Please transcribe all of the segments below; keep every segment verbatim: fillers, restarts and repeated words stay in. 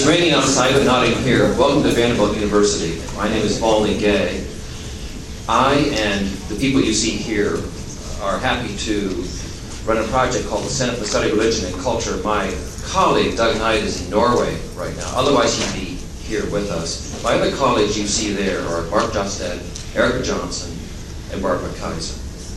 raining outside but not in here. Welcome to Vanderbilt University. My name is Paul Lee Gay. I and the people you see here are happy to run a project called the Center for the Study of Religion and Culture. My colleague, Doug Knight, is in Norway right now. Otherwise, he'd be here with us. My other colleagues you see there are Mark Josted, Erica Johnson, and Barbara Kaiser.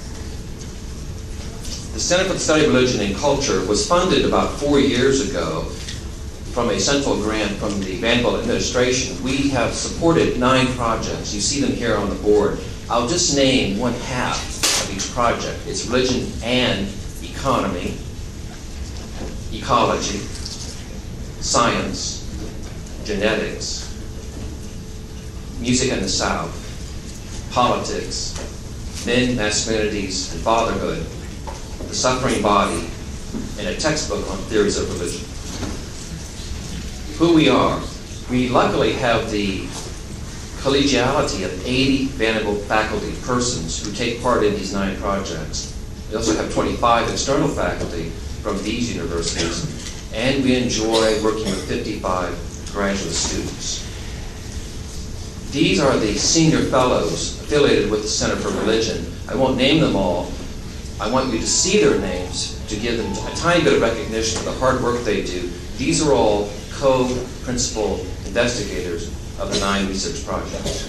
The Center for the Study of Religion and Culture was funded about four years ago from a central grant from the Vanderbilt administration. We have supported nine projects. You see them here on the board. I'll just name one half of each project. It's religion and economy, ecology, science, genetics, music in the South, politics, men, masculinities, and fatherhood, the suffering body, and a textbook on theories of religion. Who we are. We luckily have the collegiality of eighty Vanderbilt faculty persons who take part in these nine projects. We also have twenty-five external faculty from these universities, and we enjoy working with fifty-five graduate students. These are the senior fellows affiliated with the Center for Religion. I won't name them all. I want you to see their names to give them a tiny bit of recognition for the hard work they do. These are all co-principal investigators of the nine research projects.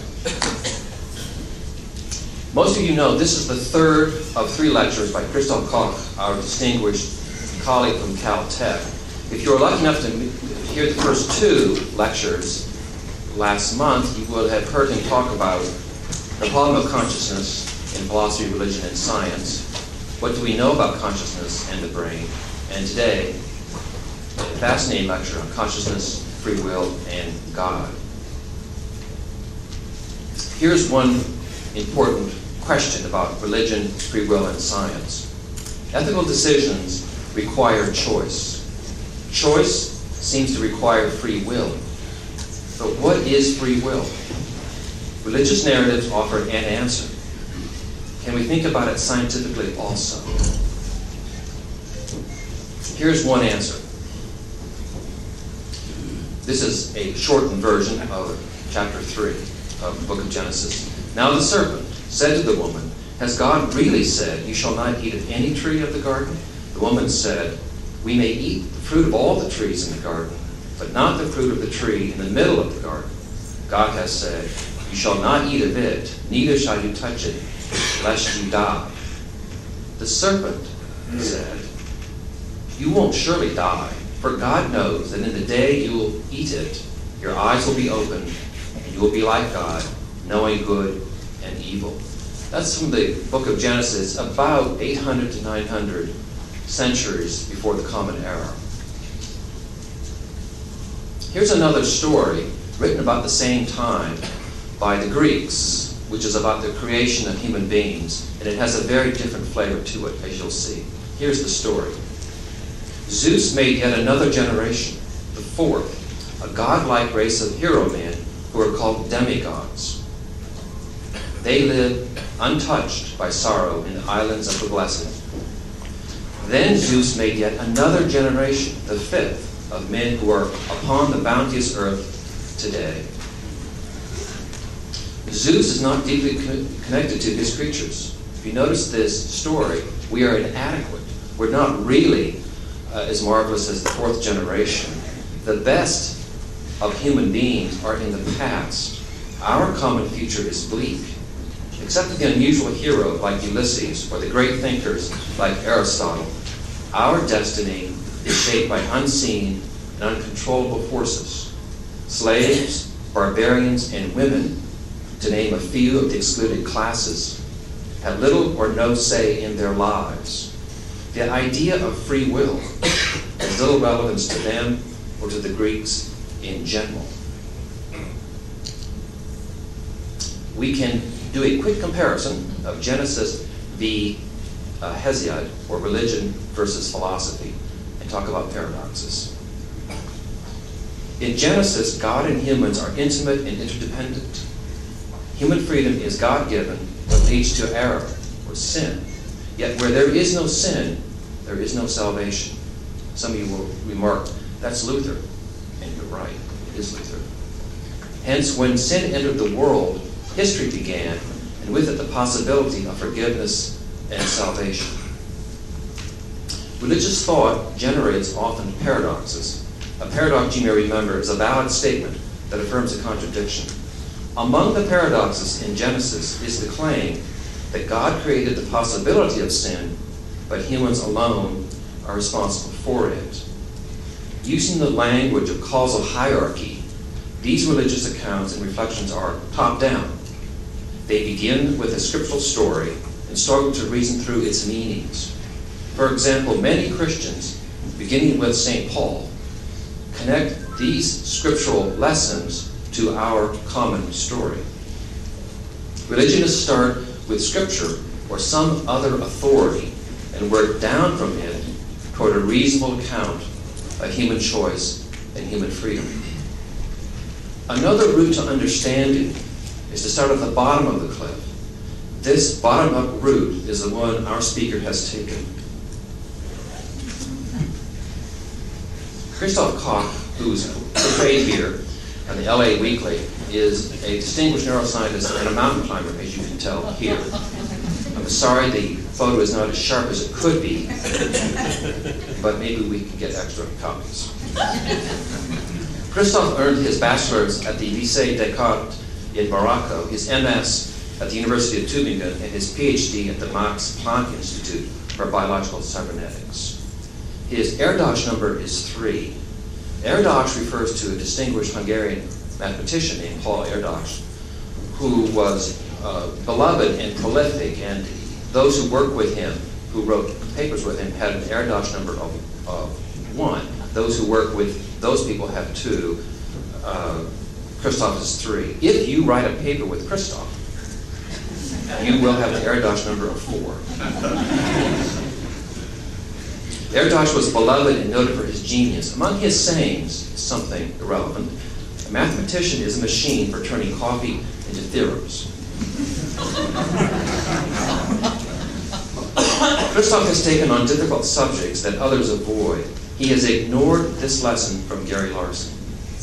Most of you know this is the third of three lectures by Christoph Koch, our distinguished colleague from Caltech. If you were lucky enough to hear the first two lectures last month, you will have heard him talk about the problem of consciousness in philosophy, religion, and science. What do we know about consciousness and the brain? And today, a fascinating lecture on consciousness, free will, and God. Here's one important question about religion, free will, and science. Ethical decisions require choice. Choice seems to require free will. But what is free will? Religious narratives offer an answer. Can we think about it scientifically also? Here's one answer. This is a shortened version of chapter three of the book of Genesis. Now the serpent said to the woman, "Has God really said, 'You shall not eat of any tree of the garden?' The woman said, 'We may eat the fruit of all the trees in the garden, but not the fruit of the tree in the middle of the garden. God has said, "You shall not eat of it, neither shall you touch it, lest you die." The serpent said, "You won't surely die, for God knows that in the day you will eat it, your eyes will be opened, and you will be like God, knowing good and evil." That's from the book of Genesis, about eight hundred to nine hundred centuries before the Common Era. Here's another story written about the same time by the Greeks, which is about the creation of human beings, and it has a very different flavor to it, as you'll see. Here's the story. Zeus made yet another generation, the fourth, a godlike race of hero men who are called demigods. They live untouched by sorrow in the islands of the blessed. Then Zeus made yet another generation, the fifth, of men who are upon the bounteous earth today. Zeus is not deeply co- connected to his creatures. If you notice this story, we are inadequate. We're not really uh, as marvelous as the fourth generation. The best of human beings are in the past. Our common future is bleak. Except for the unusual hero like Ulysses or the great thinkers like Aristotle, our destiny is shaped by unseen and uncontrollable forces. Slaves, barbarians, and women, to name a few of the excluded classes, have little or no say in their lives. The idea of free will has little relevance to them or to the Greeks in general. We can do a quick comparison of Genesis v. Uh, Hesiod, or religion versus philosophy, and talk about paradoxes. In Genesis, God and humans are intimate and interdependent. Human freedom is God-given, but leads to error or sin. Yet where there is no sin, there is no salvation. Some of you will remark, that's Luther, and you're right. is Luther. Hence, when sin entered the world, history began, and with it the possibility of forgiveness and salvation. Religious thought generates often paradoxes. A paradox, you may remember, is a valid statement that affirms a contradiction. Among the paradoxes in Genesis is the claim that God created the possibility of sin, but humans alone are responsible for it. Using the language of causal hierarchy, these religious accounts and reflections are top-down. They begin with a scriptural story and struggle to reason through its meanings. For example, many Christians, beginning with Saint Paul, connect these scriptural lessons to our common story. Religionists start with Scripture or some other authority and work down from it toward a reasonable account of human choice and human freedom. Another route to understanding is to start at the bottom of the cliff. This bottom-up route is the one our speaker has taken. Christoph Koch, who's portrayed here on the L A Weekly, is a distinguished neuroscientist and a mountain climber, as you can tell here. I'm sorry the photo is not as sharp as it could be, but maybe we can get extra copies. Christoph earned his bachelor's at the Lycée Descartes in Morocco, his M S at the University of Tübingen, and his P H D at the Max Planck Institute for Biological Cybernetics. His Erdos number is three. Erdos refers to a distinguished Hungarian mathematician named Paul Erdos, who was uh, beloved and prolific, and those who worked with him, who wrote papers with him, had an Erdos number of, of one. Those who work with those people have two. Uh, Christoph is three. If you write a paper with Christoph, you will have an Erdos number of four. Erdos was beloved and noted for his genius. Among his sayings, something irrelevant, a mathematician is a machine for turning coffee into theorems. Christoph has taken on difficult subjects that others avoid. He has ignored this lesson from Gary Larson.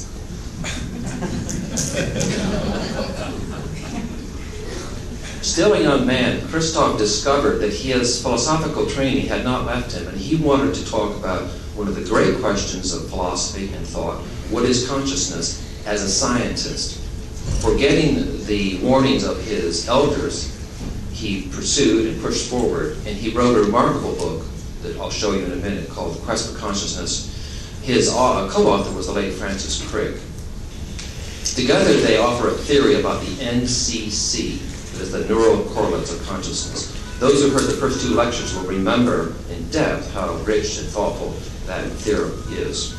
Still a young man, Christoph discovered that his philosophical training had not left him, and he wanted to talk about one of the great questions of philosophy and thought: what is consciousness as a scientist? Forgetting the warnings of his elders, he pursued and pushed forward, and he wrote a remarkable book that I'll show you in a minute called The Quest for Consciousness. His uh, co-author was the late Francis Crick. Together they offer a theory about the N C C, that is the neural correlates of consciousness. Those who heard the first two lectures will remember in depth how rich and thoughtful that theorem is.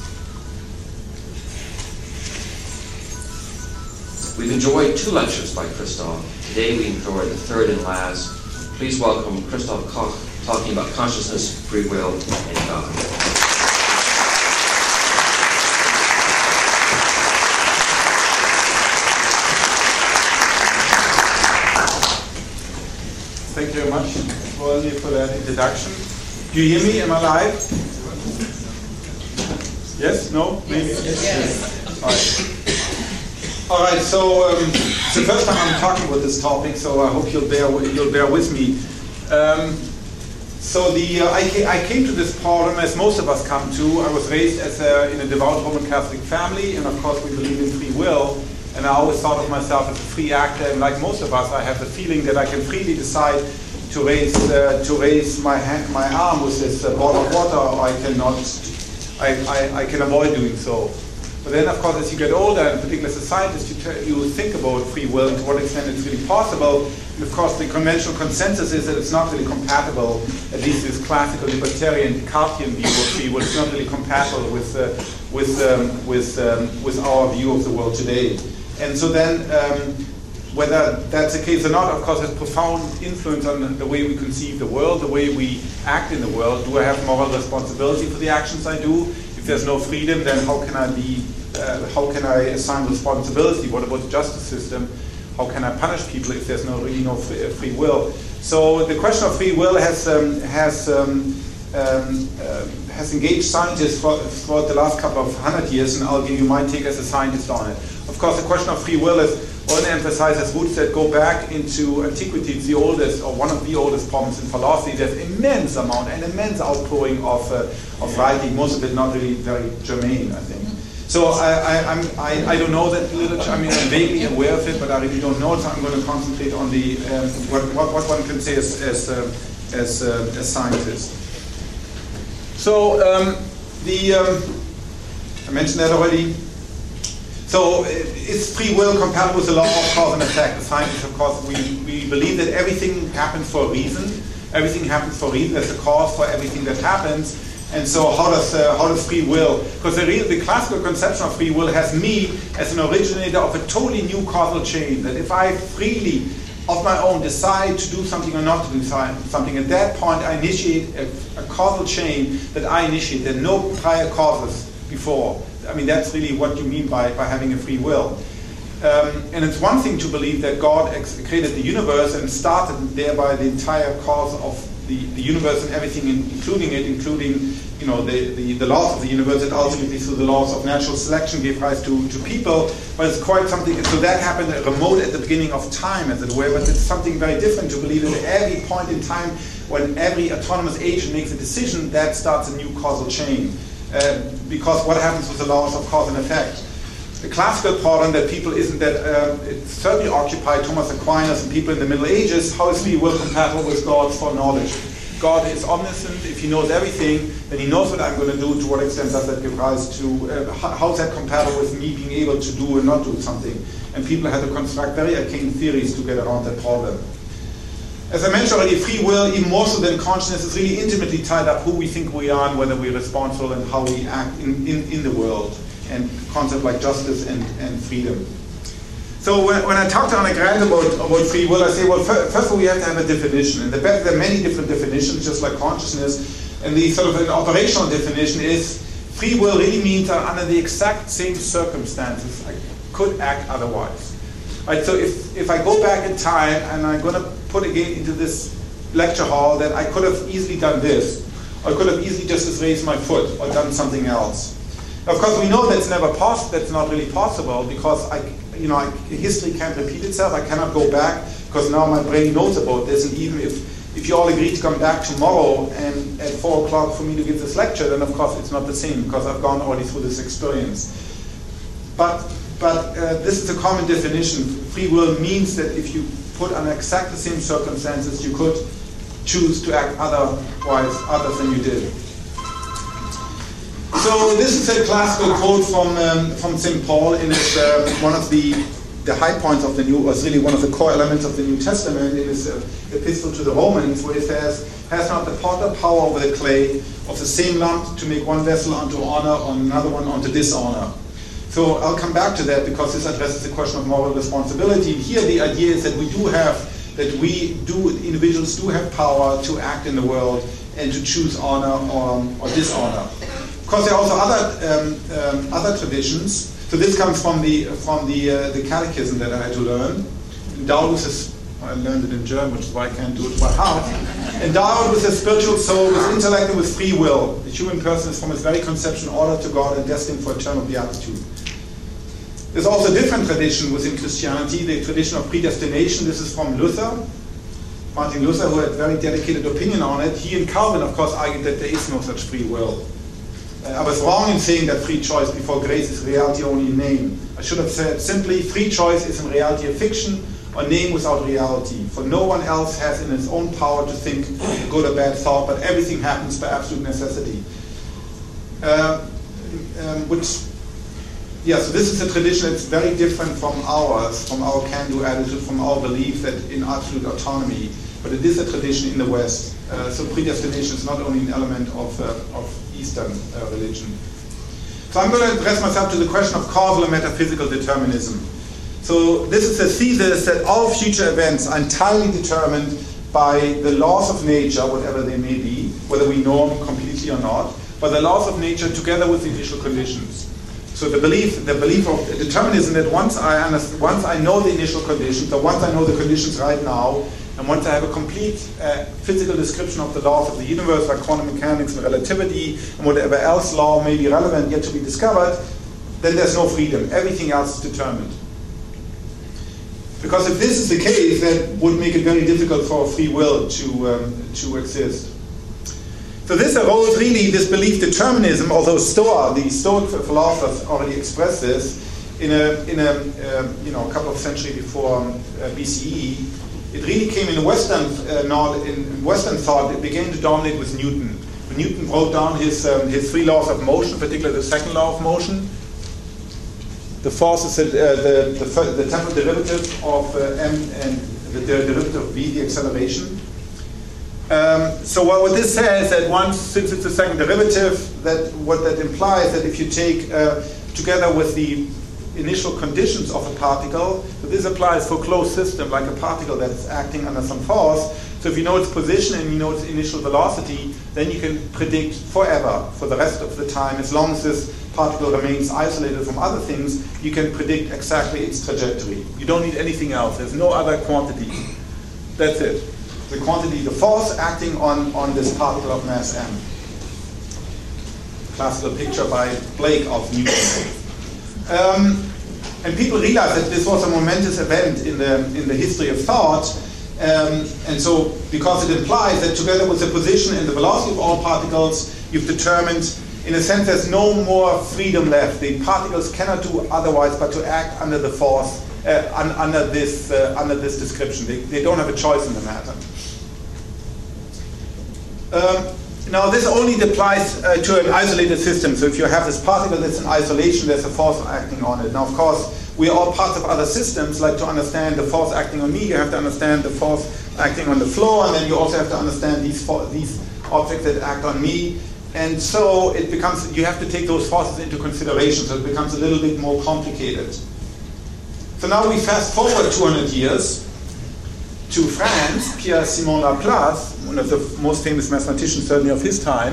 We've enjoyed two lectures by Christoph. Today we enjoy the third and last. Please welcome Christoph Koch talking about consciousness, free will, and God. Thank you very much, Wolny, for that introduction. Do you hear me? Am I live? Yes? No? Maybe? Yes. Yes. All right. All right. So um, it's the first time I'm talking about this topic, so I hope you'll bear you'll bear with me. Um, so the uh, I, came, I came to this problem as most of us come to. I was raised as a, in a devout Roman Catholic family, and of course we believe in free will. And I always thought of myself as a free actor, and like most of us, I have the feeling that I can freely decide to raise uh, to raise my hand, my arm with this uh, bottle of water, or I cannot. I, I, I can avoid doing so. But then, of course, as you get older, and particularly as a scientist, you, t- you think about free will and to what extent it's really possible. And of course, the conventional consensus is that it's not really compatible, at least this classical libertarian Descartesian view of free will. It's not really compatible with uh, with um, with um, with our view of the world today. And so then, um, whether that's the case or not, of course, has profound influence on the way we conceive the world, the way we act in the world. Do I have moral responsibility for the actions I do? If there's no freedom, then how can I be? Uh, how can I assign responsibility? What about the justice system? How can I punish people if there's no really no free, free will? So the question of free will has um, has um, um, uh, has engaged scientists for, throughout the last couple of hundred years, and I'll give you my take as a scientist on it. Of course, the question of free will is one emphasizes roots that go back into antiquity. It's the oldest, or one of the oldest problems in philosophy. There's immense amount and immense outpouring of uh, of writing. Most of it not really very germane, I think. So I I, I'm, I I don't know that literature. I mean, I'm vaguely aware of it, but I really don't know it. So I'm going to concentrate on the um, what, what what one can say as as uh, as uh, as scientist. So um, the um, I mentioned that already. So is free will compatible with the law of cause and effect? The scientists, of course, we, we believe that everything happens for a reason. Everything happens for a reason. There's a cause for everything that happens. And so how does uh, how does free will? Because the, real, the classical conception of free will has me as an originator of a totally new causal chain. That if I freely, of my own, decide to do something or not to do something, at that point I initiate a, a causal chain that I initiate. There are no prior causes before. I mean, that's really what you mean by, by having a free will. Um, and it's one thing to believe that God ex- created the universe and started thereby the entire cause of the, the universe and everything, in, including it, including you know the, the, the laws of the universe that ultimately through the laws of natural selection gave rise to, to people. But it's quite something, so that happened remote at the beginning of time, as it were, but it's something very different to believe that at every point in time when every autonomous agent makes a decision, that starts a new causal chain. Uh, because what happens with the laws of cause and effect? The classical problem that people isn't that uh, it certainly occupied Thomas Aquinas and people in the Middle Ages. How is free will compatible with God's foreknowledge? God is omniscient. If He knows everything, then He knows what I'm going to do. To what extent does that give rise to? Uh, how is that compatible with me being able to do and not do something? And people had to construct very arcane theories to get around that problem. As I mentioned already, free will, even more so than consciousness, is really intimately tied up who we think we are and whether we're responsible and how we act in, in, in the world, and concepts like justice and, and freedom. So when, when I talk to Anna Grant about, about free will, I say, well, first of all, we have to have a definition. And the, there are many different definitions, just like consciousness. And the sort of an operational definition is free will really means that under the exact same circumstances, I could act otherwise. Right, so if, if I go back in time and I'm going to put again into this lecture hall that I could have easily done this, or I could have easily just raised my foot or done something else. Now, of course, we know that's never possible. That's not really possible because I, you know, I, history can't repeat itself. I cannot go back because now my brain knows about this. And even if, if you all agree to come back tomorrow and at four o'clock for me to give this lecture, then of course it's not the same because I've gone already through this experience. But But uh, this is a common definition. Free will means that if you put under exactly the same circumstances, you could choose to act otherwise, other than you did. So this is a classical quote from um, from Saint Paul in his, uh, one of the the high points of the New, was really one of the core elements of the New Testament in his uh, epistle to the Romans, where he says, "Has not the potter power over the clay of the same lump to make one vessel unto honor or another one unto dishonor?" So I'll come back to that because this addresses the question of moral responsibility. Here the idea is that we do have, that we do, individuals do have power to act in the world and to choose honor or, or dishonor. Of course, there are also other um, um, other traditions. So this comes from the from the uh, the catechism that I had to learn. Endowed with his, I learned it in German, which is why I can't do it by heart. Endowed with a spiritual soul, with intellect and with free will, the human person is from his very conception ordered to God and destined for eternal beatitude. There's also a different tradition within Christianity, the tradition of predestination. This is from Luther, Martin Luther, who had a very dedicated opinion on it. He and Calvin, of course, argued that there is no such free will. Uh, I was wrong in saying that free choice before grace is reality only in name. I should have said simply, free choice is in reality a fiction or name without reality. For no one else has in his own power to think a good or bad thought, but everything happens by absolute necessity. Uh, um, which Yeah, so this is a tradition that's very different from ours, from our can-do attitude, from our belief that in absolute autonomy. But it is a tradition in the West. Uh, so predestination is not only an element of, uh, of Eastern uh, religion. So I'm going to address myself to the question of causal and metaphysical determinism. So this is a thesis that all future events are entirely determined by the laws of nature, whatever they may be, whether we know them completely or not, but the laws of nature together with the initial conditions. So the belief, the belief of determinism that once I understand, once I know the initial conditions, or once I know the conditions right now, And once I have a complete uh, physical description of the laws of the universe, like quantum mechanics and relativity, and whatever else law may be relevant yet to be discovered, then there's no freedom. Everything else is determined. Because if this is the case, that would make it very difficult for free will to, um, to exist. So this arose really, this belief determinism, although Stoa, the Stoic philosophers already expressed this in a, in a uh, you know, a couple of centuries before um, uh, B C E, it really came in Western, uh, not in Western thought, it began to dominate with Newton. When Newton wrote down his, um, his three laws of motion, particularly the second law of motion, the force is uh, the, the, the temporal derivative of uh, m and the derivative of v, the acceleration. Um, so what, what this says that once, since it's a second derivative, that what that implies that if you take uh, together with the initial conditions of a particle, so this applies for a closed system like a particle that's acting under some force. So if you know its position and you know its initial velocity, then you can predict forever, for the rest of the time, as long as this particle remains isolated from other things, you can predict exactly its trajectory. You don't need anything else. There's no other quantity. That's it. The quantity, the force acting on, on this particle of mass m. Classical picture by Blake of Newton. Um, and people realized that this was a momentous event in the, in the history of thought. Um, and so, because it implies that together with the position and the velocity of all particles, you've determined, in a sense, there's no more freedom left. The particles cannot do otherwise but to act under the force, uh, un, under this uh, under this description. They, they don't have a choice in the matter. Um, now, this only applies uh, to an isolated system. So if you have this particle that's in isolation, there's a force acting on it. Now, of course, we are all parts of other systems. Like to understand the force acting on me, you have to understand the force acting on the floor, and then you also have to understand these for, these objects that act on me. And so it becomes, you have to take those forces into consideration. So it becomes a little bit more complicated. So now we fast forward two hundred years to France. Pierre-Simon Laplace, one of the most famous mathematicians certainly of his time,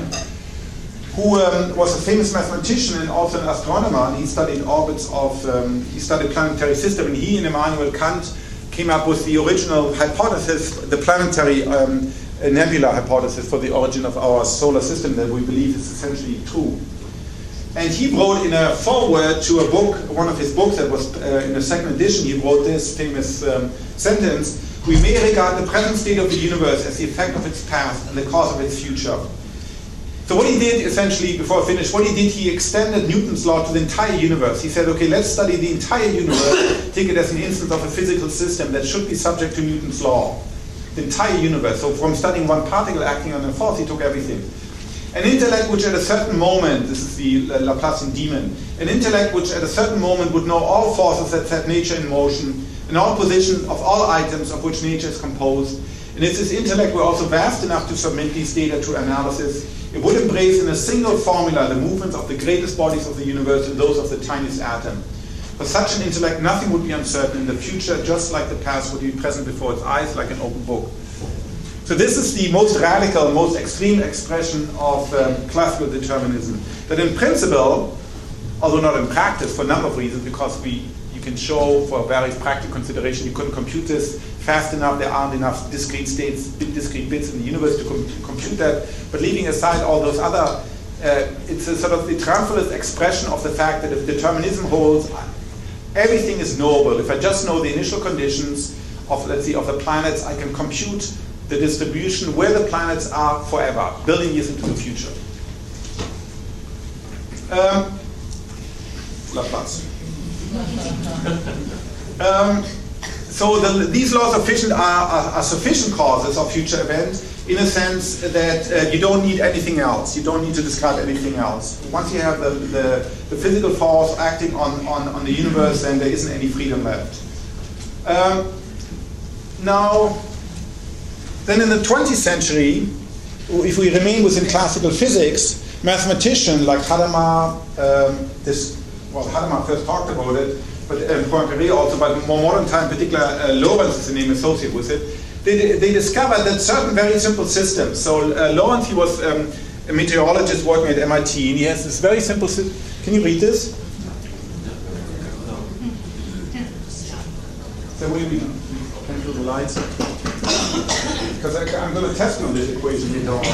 who um, was a famous mathematician and also an astronomer, and he studied orbits of, um, he studied planetary system, and he and Immanuel Kant came up with the original hypothesis, the planetary um, nebula hypothesis for the origin of our solar system that we believe is essentially true. And he wrote in a foreword to a book, one of his books that was uh, in the second edition, he wrote this famous um, sentence: "We may regard the present state of the universe as the effect of its past and the cause of its future." So what he did essentially, before I finish, what he did, he extended Newton's law to the entire universe. He said, okay, let's study the entire universe, take it as an instance of a physical system that should be subject to Newton's law. The entire universe. So from studying one particle acting on a force, he took everything. An intellect which at a certain moment, this is the Laplacian demon, an intellect which at a certain moment would know all forces that set nature in motion, and all positions of all items of which nature is composed, and if this intellect were also vast enough to submit these data to analysis, it would embrace in a single formula the movements of the greatest bodies of the universe and those of the tiniest atom. For such an intellect, nothing would be uncertain in the future, just like the past would be present before its eyes, like an open book. So this is the most radical, most extreme expression of um, classical determinism. That in principle, although not in practice for a number of reasons, because we you can show for various practical considerations you couldn't compute this fast enough, there aren't enough discrete states, discrete bits in the universe to com compute that. But leaving aside all those other, uh, it's a sort of the triumphalist expression of the fact that if determinism holds, everything is knowable. If I just know the initial conditions of, let's see, of the planets, I can compute the distribution where the planets are forever, billion years into the future. Um, Laplace. um, so the, these laws of fission are, are, are sufficient causes of future events in a sense that uh, you don't need anything else. You don't need to describe anything else. Once you have the, the, the physical force acting on, on, on the universe, then there isn't any freedom left. Um, now, then in the twentieth century, if we remain within classical physics, mathematicians like Hadamard, um, this, well, Hadamard first talked about it, but uh, Poincaré also, but more modern time, in particular, uh, Lorentz is the name associated with it, they, they discovered that certain very simple systems. So uh, Lorentz, he was um, a meteorologist working at M I T, and he has this very simple system. Can you read this? So what do you read? Can you do the lights? because I'm going to test you on this equation later on.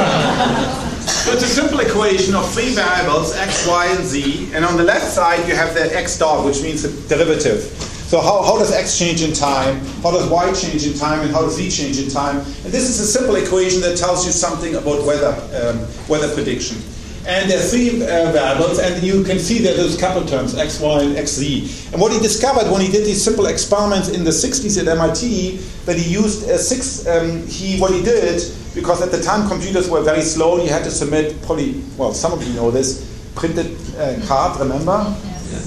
So it's a simple equation of three variables, x, y, and z. And on the left side, you have the x dot, which means the derivative. So how, how does x change in time? How does y change in time? And how does z change in time? And this is a simple equation that tells you something about weather, um, weather prediction. And there are three uh, variables, and you can see that there's a couple terms, x, y, and xz. And what he discovered when he did these simple experiments in the sixties at M I T, that he used a six, um, he, what he did, because at the time computers were very slow, you had to submit, probably, well, some of you know this, printed uh, card, remember?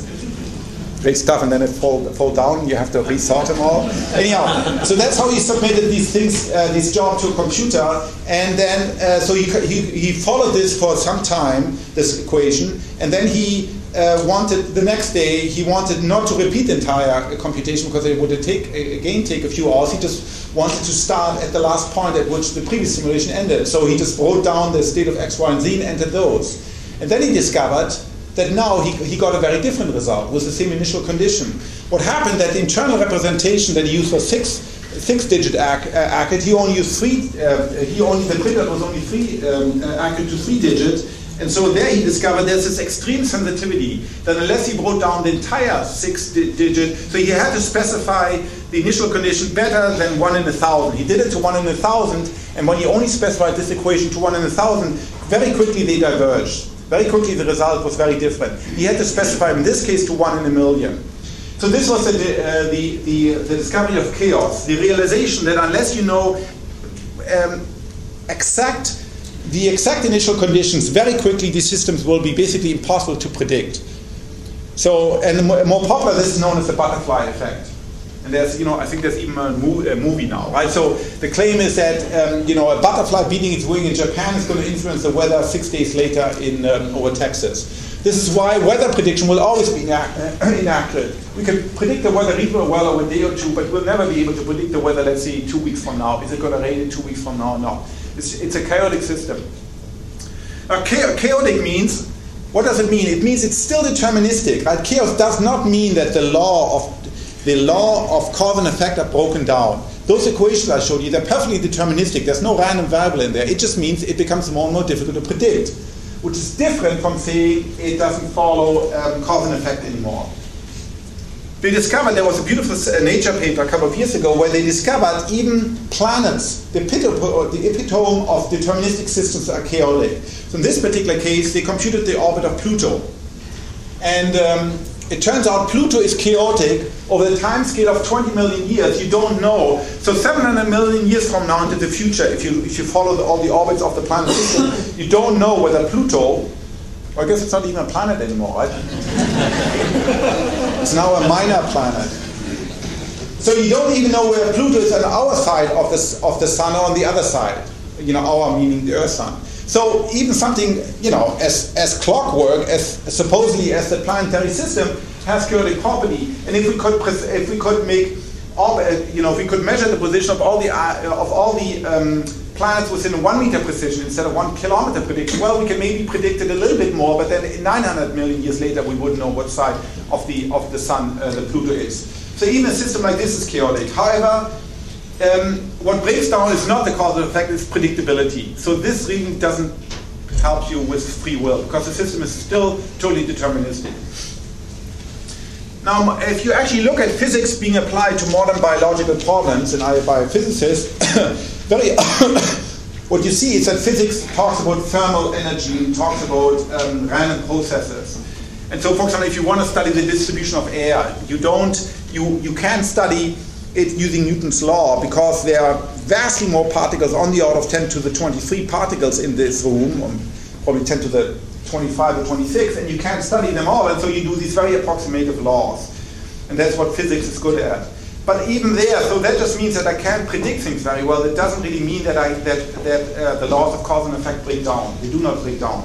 Great stuff, and then it fall, fall down, you have to resort them all. Anyhow, so that's how he submitted these things, uh, this job to a computer, and then, uh, so he, he, he followed this for some time, this equation, and then he uh, wanted, the next day, he wanted not to repeat the entire computation because it would take, again take a few hours. He just wanted to start at the last point at which the previous simulation ended. So he just wrote down the state of x, y, and z and entered those. And then he discovered that now he, he got a very different result with the same initial condition. What happened that the internal representation that he used was six, six-digit ac- uh, accurate. He only used three. Uh, he only the printer was only three um, uh, accurate to three digits, and so there he discovered there's this extreme sensitivity that unless he wrote down the entire six-digit, so he had to specify the initial condition better than one in a thousand. He did it to one in a thousand, and when he only specified this equation to one in a thousand, very quickly they diverged. Very quickly the result was very different. He had to specify in this case to one in a million. So this was the, uh, the, the, the discovery of chaos, the realization that unless you know um, exact, the exact initial conditions, very quickly these systems will be basically impossible to predict. So, and more, more popular, this is known as the butterfly effect. And there's, you know, I think there's even a, mo- a movie now, right? So the claim is that, um, you know, a butterfly beating its wing in Japan is going to influence the weather six days later in um, over Texas. This is why weather prediction will always be inac- inaccurate. We can predict the weather reasonably well over a day or two, but we'll never be able to predict the weather, let's say, two weeks from now. Is it going to rain in two weeks from now? No. It's, it's a chaotic system. Now, cha- chaotic means, what does it mean? It means it's still deterministic, right? Chaos does not mean that the law of The law of cause and effect are broken down. Those equations I showed you, they're perfectly deterministic. There's no random variable in there. It just means it becomes more and more difficult to predict, which is different from saying it doesn't follow um, cause and effect anymore. They discovered, there was a beautiful Nature paper a couple of years ago where they discovered even planets, the epitome, the epitome of deterministic systems are chaotic. So in this particular case, they computed the orbit of Pluto. And um, it turns out Pluto is chaotic over the time scale of twenty million years. You don't know. So seven hundred million years from now into the future, if you if you follow the, all the orbits of the planet system, you don't know whether Pluto, well, I guess it's not even a planet anymore, right? It's now a minor planet. So you don't even know where Pluto is on our side of the, of the sun or on the other side. You know, our meaning the Earth sun. So even something, you know, as, as clockwork, as supposedly as the planetary system, has chaotic property. And if we could, if we could make, all, you know, if we could measure the position of all the uh, of all the um, planets within one meter precision instead of one kilometer prediction, well, we can maybe predict it a little bit more. But then nine hundred million years later, we wouldn't know what side of the of the sun uh, the Pluto is. So even a system like this is chaotic. However, Um, what breaks down is not the causal effect, it's predictability. So this really doesn't help you with free will, because the system is still totally deterministic. Now, if you actually look at physics being applied to modern biological problems, and I by physicists, very what you see is that physics talks about thermal energy, talks about um, random processes. And so, for example, if you want to study the distribution of air, you don't, you, you can't study it using Newton's law, because there are vastly more particles, on the order of ten to the twenty-three particles in this room, or probably ten to the twenty-five or twenty-six, and you can't study them all, and so you do these very approximative laws. And that's what physics is good at. But even there, so that just means that I can't predict things very well. It doesn't really mean that I that, that uh, the laws of cause and effect break down. They do not break down.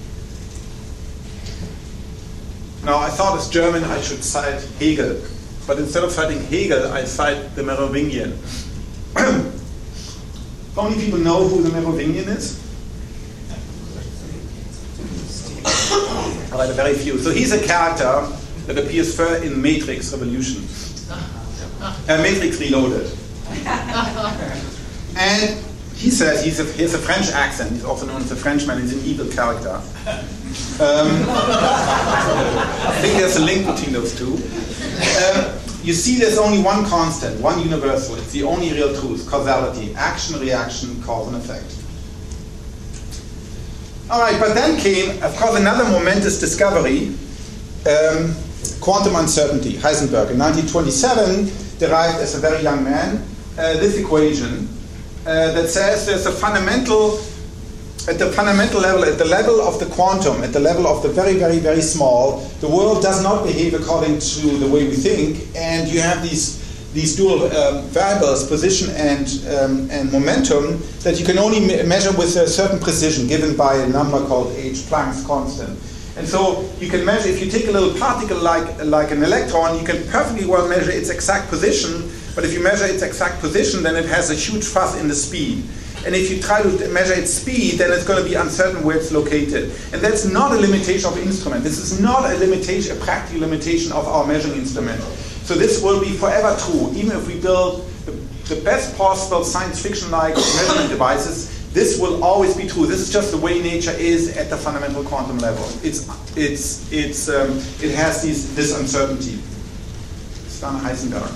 Now, I thought as German I should cite Hegel. But instead of citing Hegel, I cite the Merovingian. How many people know who the Merovingian is? All right, very few. So he's a character that appears first in Matrix Revolution. Uh, Matrix Reloaded. And he says, he's a, he has a French accent, he's also known as a Frenchman, he's an evil character. Um, I think there's a link between those two. Um, you see there's only one constant, one universal, it's the only real truth, causality, action, reaction, cause and effect. Alright, but then came, of course, another momentous discovery, um, quantum uncertainty. Heisenberg in nineteen twenty-seven derived as a very young man uh, this equation uh, that says there's a fundamental, at the fundamental level, at the level of the quantum, at the level of the very, very, very small, the world does not behave according to the way we think, and you have these these dual um, variables, position and um, and momentum, that you can only me measure with a certain precision given by a number called H, Planck's constant. And so you can measure, if you take a little particle like, like an electron, you can perfectly well measure its exact position, but if you measure its exact position, then it has a huge fuss in the speed. And if you try to measure its speed, then it's going to be uncertain where it's located. And that's not a limitation of the instrument. This is not a limitation, a practical limitation of our measuring instrument. So this will be forever true, even if we build the, the best possible science fiction-like measurement devices. This will always be true. This is just the way nature is at the fundamental quantum level. It's, it's, it's, um, it has these, this uncertainty. Werner Heisenberg.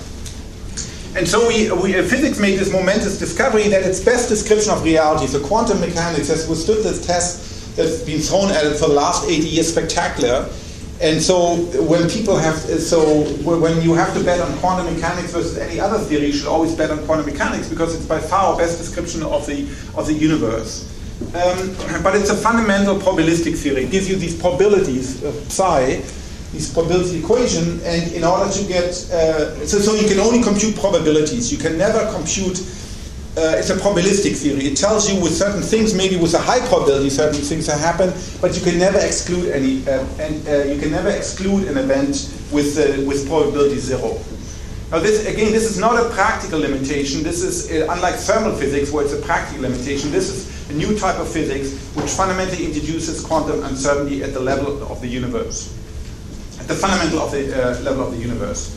And so we, we, uh, physics made this momentous discovery that its best description of reality, so quantum mechanics, has withstood this test that's been thrown at it for the last eighty years, spectacular. And so when people have, so when you have to bet on quantum mechanics versus any other theory, you should always bet on quantum mechanics because it's by far our best description of the of the universe. Um, but it's a fundamental probabilistic theory. It gives you these probabilities of psi, these probability equation, and in order to get, uh, so, so you can only compute probabilities. You can never compute, uh, it's a probabilistic theory. It tells you with certain things, maybe with a high probability, certain things will happen, but you can never exclude any, uh, and uh, you can never exclude an event with, uh, with probability zero. Now this, again, this is not a practical limitation. This is, uh, unlike thermal physics, where it's a practical limitation, this is a new type of physics which fundamentally introduces quantum uncertainty at the level of the universe. At the fundamental of the uh, level of the universe.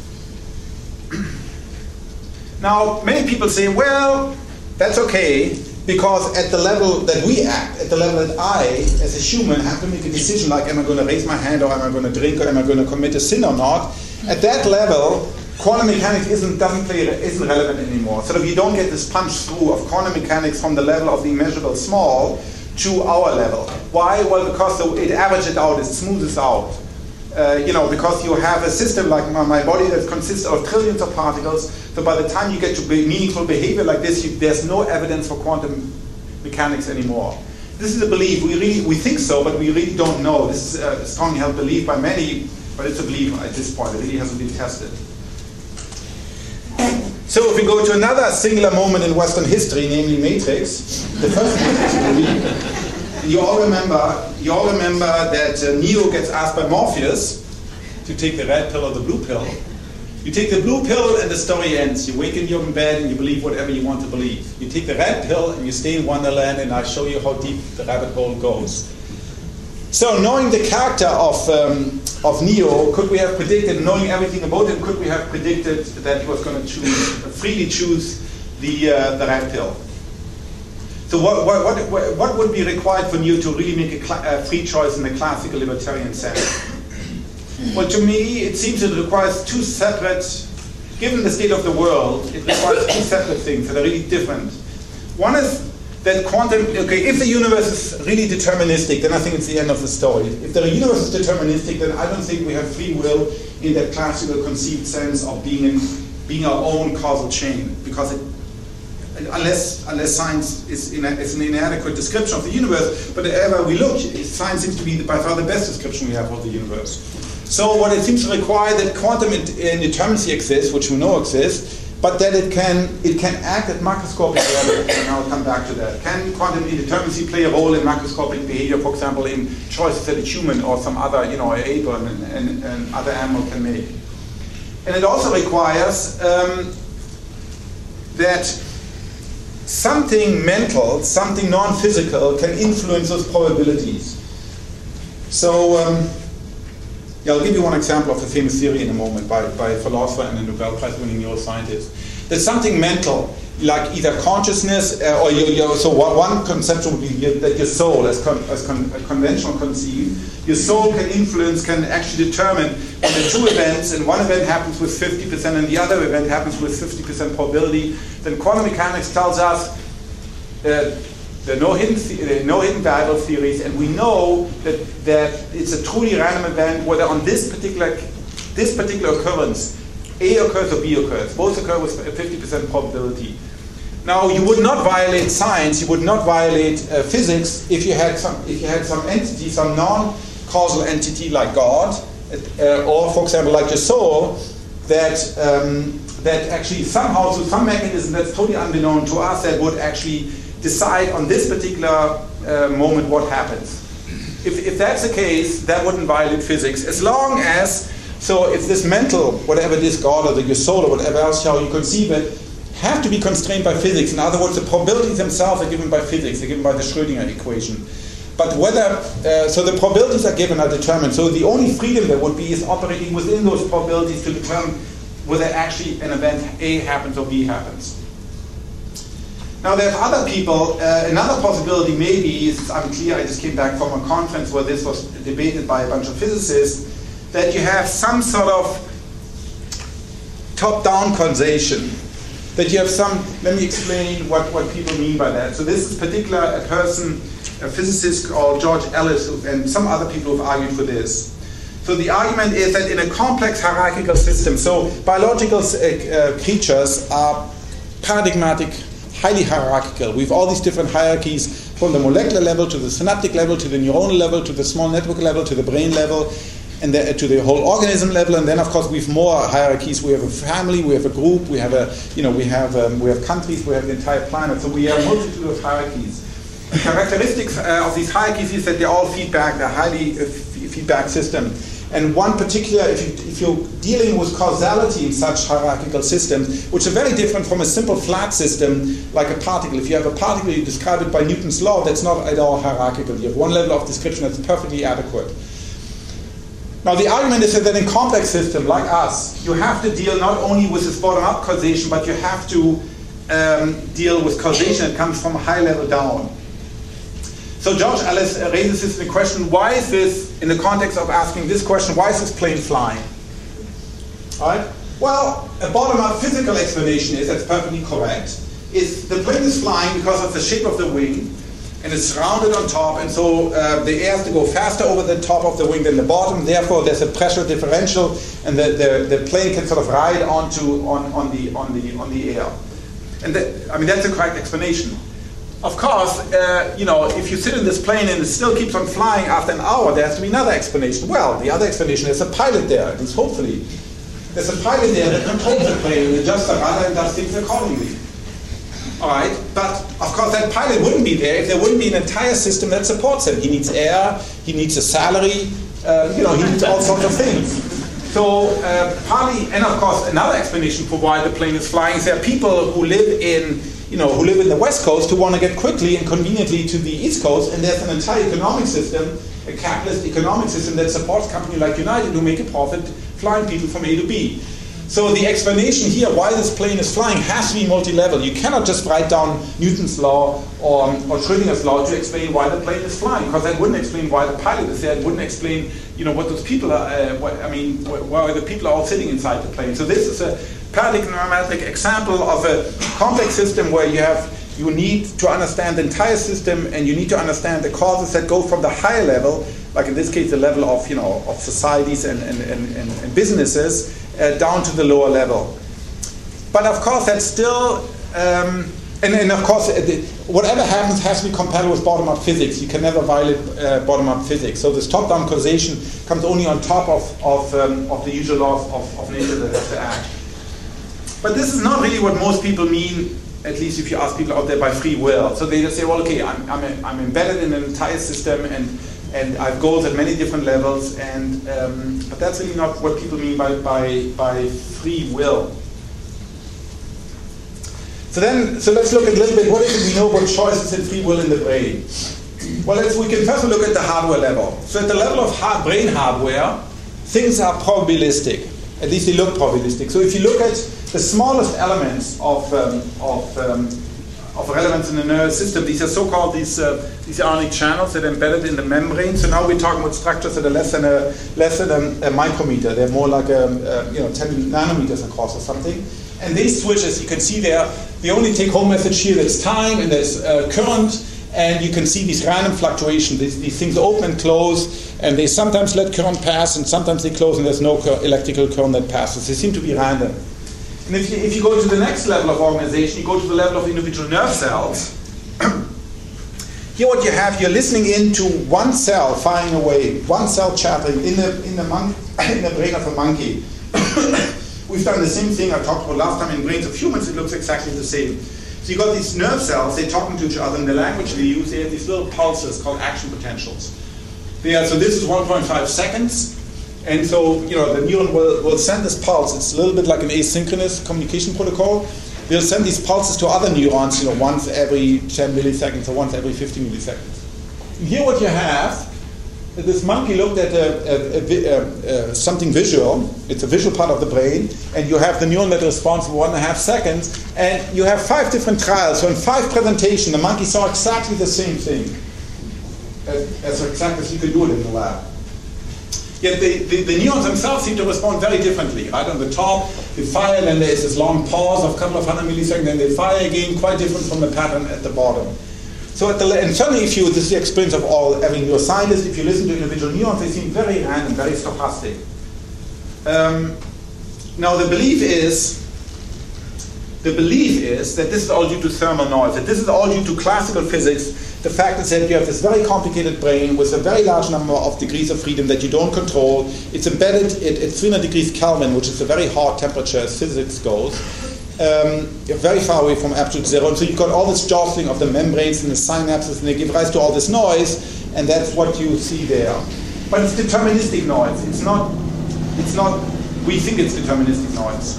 Now, many people say, well, that's okay, because at the level that we act, at the level that I, as a human, have to make a decision like, am I going to raise my hand, or am I going to drink, or am I going to commit a sin or not? At that level, quantum mechanics isn't, doesn't play, isn't relevant anymore. So that you don't get this punch through of quantum mechanics from the level of the immeasurable small to our level. Why? Well, because it averages out, it smooths out. Uh, you know, because you have a system like my, my body that consists of trillions of particles, so by the time you get to be meaningful behavior like this, you, there's no evidence for quantum mechanics anymore. This is a belief. We really we think so, but we really don't know. This is a strongly held belief by many, but it's a belief at this point. It really hasn't been tested. So if we go to another singular moment in Western history, namely Matrix, the first Matrix movie. You all remember, you all remember that uh, Neo gets asked by Morpheus to take the red pill or the blue pill. You take the blue pill and the story ends. You wake in your bed and you believe whatever you want to believe. You take the red pill and you stay in Wonderland, and I show you how deep the rabbit hole goes. So knowing the character of, um, of Neo, could we have predicted, knowing everything about him, could we have predicted that he was going to choose, freely choose the, uh, the red pill? So what, what, what, what would be required for Neo to really make a, a free choice in the classical libertarian sense? Well, to me, it seems it requires two separate, given the state of the world, it requires two separate things that are really different. One is that quantum, okay, if the universe is really deterministic, then I think it's the end of the story. If the universe is deterministic, then I don't think we have free will in that classical conceived sense of being, in, being our own causal chain, because it Unless, unless science is, in a, is an inadequate description of the universe, but wherever we look, science seems to be by far the best description we have of the universe. So what it seems to require that quantum indeterminacy exists, which we know exists, but that it can it can act at macroscopic level, and I'll come back to that. Can quantum indeterminacy play a role in macroscopic behavior, for example, in choices that a human or some other, you know, an ape or an, an, an other animal can make? And it also requires um, that something mental, something non-physical can influence those probabilities. So, um, yeah, I'll give you one example of a famous theory in a moment by, by a philosopher and a Nobel Prize winning neuroscientist. That something mental like either consciousness uh, or your, your, so one, one conception would be your, that your soul, as, con, as con, uh, conventional conceived, your soul can influence, can actually determine when the two events, and one event happens with fifty percent and the other event happens with fifty percent probability, then quantum mechanics tells us uh, there are no hidden, there are no hidden variable theories, and we know that, that it's a truly random event, whether on this particular, this particular occurrence, A occurs or B occurs. Both occur with fifty percent probability. Now, you would not violate science, you would not violate uh, physics if you had some, if you had some entity, some non-causal entity like God, uh, or for example, like your soul, that um, that actually somehow, through some mechanism that's totally unbeknown to us, that would actually decide on this particular uh, moment what happens. If, if that's the case, that wouldn't violate physics, as long as, so if this mental, whatever this God or the, your soul or whatever else, how you conceive it, have to be constrained by physics. In other words, the probabilities themselves are given by physics, they're given by the Schrödinger equation. But whether, uh, so the probabilities are given, are determined. So the only freedom there would be is operating within those probabilities to determine whether actually an event A happens or B happens. Now there's other people, uh, another possibility maybe, is unclear, I just came back from a conference where this was debated by a bunch of physicists, that you have some sort of top-down causation. That you have some, let me explain what, what people mean by that. So this is particular a person, a physicist called George Ellis, and some other people who have argued for this. So the argument is that in a complex hierarchical system, so biological uh, creatures are paradigmatic, highly hierarchical. We have all these different hierarchies from the molecular level to the synaptic level to the neuronal level to the small network level to the brain level and the, to the whole organism level. And then, of course, we have more hierarchies. We have a family, we have a group, we have a you know we have um, we have countries, we have the entire planet. So we have a multitude of hierarchies. The characteristics uh, of these hierarchies is that they're all feedback. They're highly uh, feedback system. And one particular, if, you, if you're dealing with causality in such hierarchical systems, which are very different from a simple flat system like a particle. If you have a particle, you describe it by Newton's law, that's not at all hierarchical. You have one level of description that's perfectly adequate. Now the argument is that in complex systems like us, you have to deal not only with this bottom-up causation, but you have to um, deal with causation that comes from a high level down. So George Ellis raises this in the question, why is this, in the context of asking this question, why is this plane flying? All right? Well, a bottom-up physical explanation is, that's perfectly correct, is the plane is flying because of the shape of the wing, and it's rounded on top, and so uh, the air has to go faster over the top of the wing than the bottom, therefore there's a pressure differential, and the, the, the plane can sort of ride onto, on, on, the, on, the, on the air. And that, I mean, that's the correct explanation. Of course, uh, you know, if you sit in this plane and it still keeps on flying after an hour, there has to be another explanation. Well, the other explanation is a pilot there, at least hopefully. There's a pilot there that controls the plane and adjusts the rudder and does things accordingly. All right, but of course that pilot wouldn't be there if there wouldn't be an entire system that supports him. He needs air, he needs a salary, uh, you know, he needs all sorts of things. So uh, partly, and of course another explanation for why the plane is flying is there are people who live in you know, who live in the West Coast who want to get quickly and conveniently to the East Coast, and there's an entire economic system, a capitalist economic system that supports companies like United who make a profit flying people from A to B. So the explanation here why this plane is flying has to be multi-level. You cannot just write down Newton's law or, or Schrödinger's law to explain why the plane is flying, because that wouldn't explain why the pilot is there. It wouldn't explain, you know, what those people are. Uh, what, I mean, why the people are all sitting inside the plane. So this is a paradigmatic example of a complex system where you have you need to understand the entire system, and you need to understand the causes that go from the higher level, like in this case the level of you know of societies and and, and, and, and businesses, uh, down to the lower level. But of course that's still um, and, and of course whatever happens has to be compatible with bottom-up physics. You can never violate uh, bottom-up physics. So this top-down causation comes only on top of of, um, of the usual laws of, of nature that have to act. But this is not really what most people mean, at least if you ask people out there, by free will. So they just say, well, okay, I'm, I'm, a, I'm embedded in an entire system, and, and I have goals at many different levels, and um, but that's really not what people mean by, by, by free will. So then, so let's look a little bit, what is it we know about choices and free will in the brain? Well, let's, we can first look at the hardware level. So at the level of hard brain hardware, things are probabilistic. At least they look probabilistic. So if you look at the smallest elements of um, of um, of relevance in the nervous system, these are so-called these uh, these ionic channels that are embedded in the membrane. So now we're talking about structures that are less than a less than a, a micrometer. They're more like a, a you know ten nanometers across or something. And these switches, you can see there, the only take-home message here, there's time and there's uh, current, and you can see these random fluctuations. These, these things open and close, and they sometimes let current pass, and sometimes they close, and there's no cur- electrical current that passes. They seem to be random. And if you, if you go to the next level of organization, you go to the level of individual nerve cells. Here what you have, you're listening into one cell firing away, one cell chattering in the in the, mon- in the brain of a monkey. We've done the same thing I talked about last time in brains of humans. It looks exactly the same. So you've got these nerve cells, they're talking to each other in the language they use. They have these little pulses called action potentials. They are, so this is one point five seconds. And so, you know, the neuron will, will send this pulse. It's a little bit like an asynchronous communication protocol. They'll send these pulses to other neurons, you know, once every ten milliseconds or once every fifty milliseconds. And here what you have, this monkey looked at a, a, a, a, a, something visual. It's a visual part of the brain, and you have the neuron that responds for one and a half seconds, and you have five different trials. So in five presentations, the monkey saw exactly the same thing, as, as exactly as you could do it in the lab. Yet the, the, the neurons themselves seem to respond very differently. Right on the top, they fire, then there's this long pause of a couple of hundred milliseconds, then they fire again, quite different from the pattern at the bottom. So at the, and certainly if you, this is the experience of all every neuroscientist, if you listen to individual neurons, they seem very random, very stochastic. Um, now the belief is, the belief is that this is all due to thermal noise, that this is all due to classical physics. The fact is that you have this very complicated brain with a very large number of degrees of freedom that you don't control. It's embedded at, at three hundred degrees Kelvin, which is a very hot temperature as physics goes. Um, you're very far away from absolute zero, and so you've got all this jostling of the membranes and the synapses, and they give rise to all this noise, and that's what you see there. But it's deterministic noise. It's not. It's not. We think it's deterministic noise.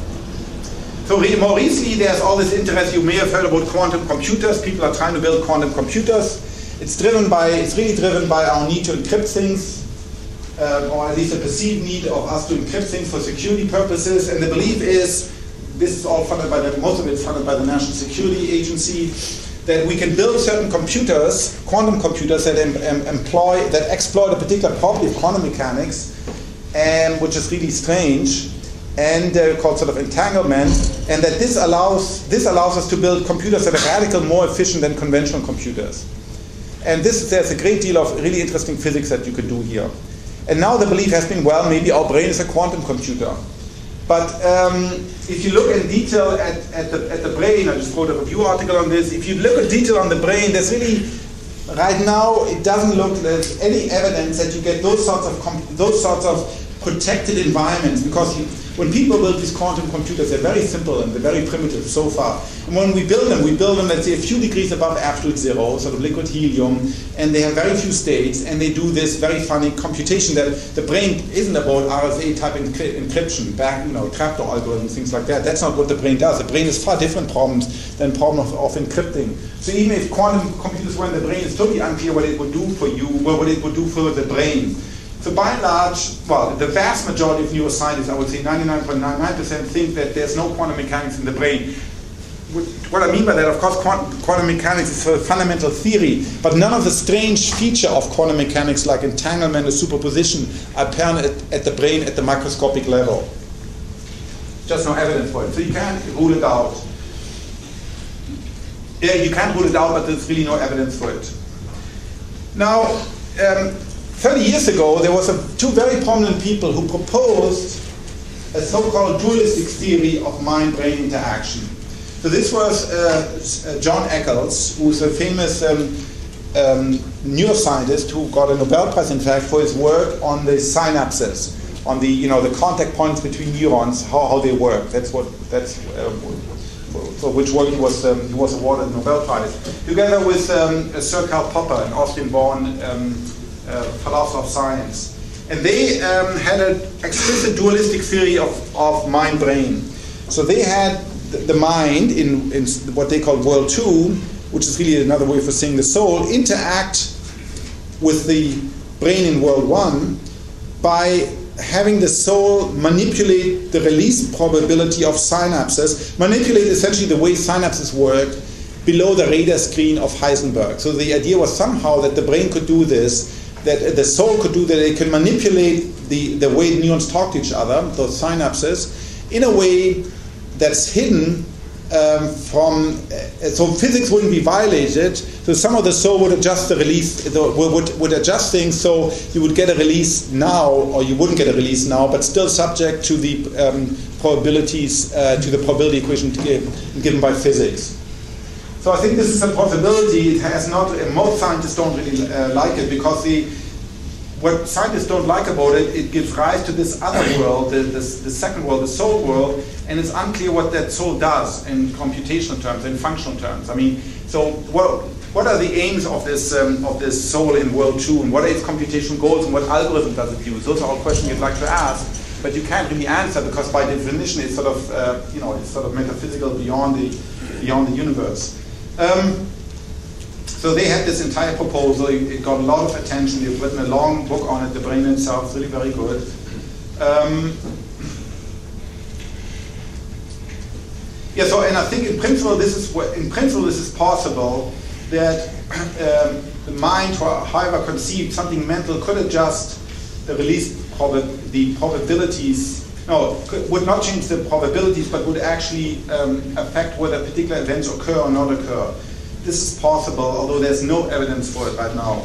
So re- more recently, there's all this interest. You may have heard about quantum computers. People are trying to build quantum computers. It's driven by. It's really driven by our need to encrypt things, uh, or at least a perceived need of us to encrypt things for security purposes. And the belief is. This is all funded by the, most of it is funded by the National Security Agency, that we can build certain computers, quantum computers that em, em, employ, that exploit a particular property of quantum mechanics, and which is really strange, and uh, called sort of entanglement, and that this allows this allows us to build computers that are radically more efficient than conventional computers. And this there's a great deal of really interesting physics that you could do here. And now the belief has been, well, maybe our brain is a quantum computer. But um, if you look in detail at, at, the, at the brain, I just wrote a review article on this, if you look at detail on the brain, there's really, right now, it doesn't look, there's any evidence that you get those sorts of, com- those sorts of protected environments, because you, when people build these quantum computers, they're very simple and they're very primitive so far. And when we build them, we build them, let's say, a few degrees above absolute zero, sort of liquid helium, and they have very few states, and they do this very funny computation that the brain isn't about R S A type encry- encryption, back, you know, trapdoor algorithms, things like that. That's not what the brain does. The brain has far different problems than problem of, of encrypting. So even if quantum computers were in the brain, it's totally unclear what it would do for you, what it would do for the brain. So by and large, well, the vast majority of neuroscientists, I would say ninety-nine point nine nine percent, think that there's no quantum mechanics in the brain. What I mean by that, of course, quantum, quantum mechanics is a fundamental theory, but none of the strange feature of quantum mechanics like entanglement or superposition are apparent at, at the brain at the microscopic level. Just no evidence for it. So you can't rule it out. Yeah, you can't rule it out, but there's really no evidence for it. Now, um, thirty years ago, there was a, two very prominent people who proposed a so-called dualistic theory of mind-brain interaction. So this was uh, John Eccles, who's a famous um, um, neuroscientist who got a Nobel Prize, in fact, for his work on the synapses, on the you know the contact points between neurons, how, how they work. That's what that's uh, for which work he was um, he was awarded the Nobel Prize, together with um, Sir Karl Popper, an Austrian-born um, uh, philosopher of science. And they um, had an explicit dualistic theory of, of mind-brain. So they had the mind in, in what they call world two, which is really another way for saying the soul, interact with the brain in world one by having the soul manipulate the release probability of synapses, manipulate essentially the way synapses work below the radar screen of Heisenberg. So the idea was somehow that the brain could do this, that the soul could do that, it could manipulate the, the way neurons talk to each other, those synapses, in a way that's hidden um, from, uh, so physics wouldn't be violated, so some of the soul would adjust the release, the, would, would adjust things so you would get a release now, or you wouldn't get a release now, but still subject to the um, probabilities, uh, to the probability equation given by physics. So I think this is a possibility. It has not, most scientists don't really uh, like it, because the, what scientists don't like about it, it gives rise to this other world, the, this, the second world, the soul world, and it's unclear what that soul does in computational terms, in functional terms. I mean, so what, what are the aims of this, um, of this soul in world two, and what are its computational goals, and what algorithm does it use? Those are all questions you'd like to ask, but you can't really answer, because by definition it's sort of, uh, you know, it's sort of metaphysical beyond the, beyond the universe. Um, so they had this entire proposal. It got a lot of attention. They've written a long book on it. The brain itself is really very good. Um, yeah. So, and I think in principle, this is what, in principle this is possible, that um, the mind, however conceived, something mental, could adjust the release prob the probabilities. No, could, would not change the probabilities, but would actually um, affect whether particular events occur or not occur. This is possible, although there's no evidence for it right now.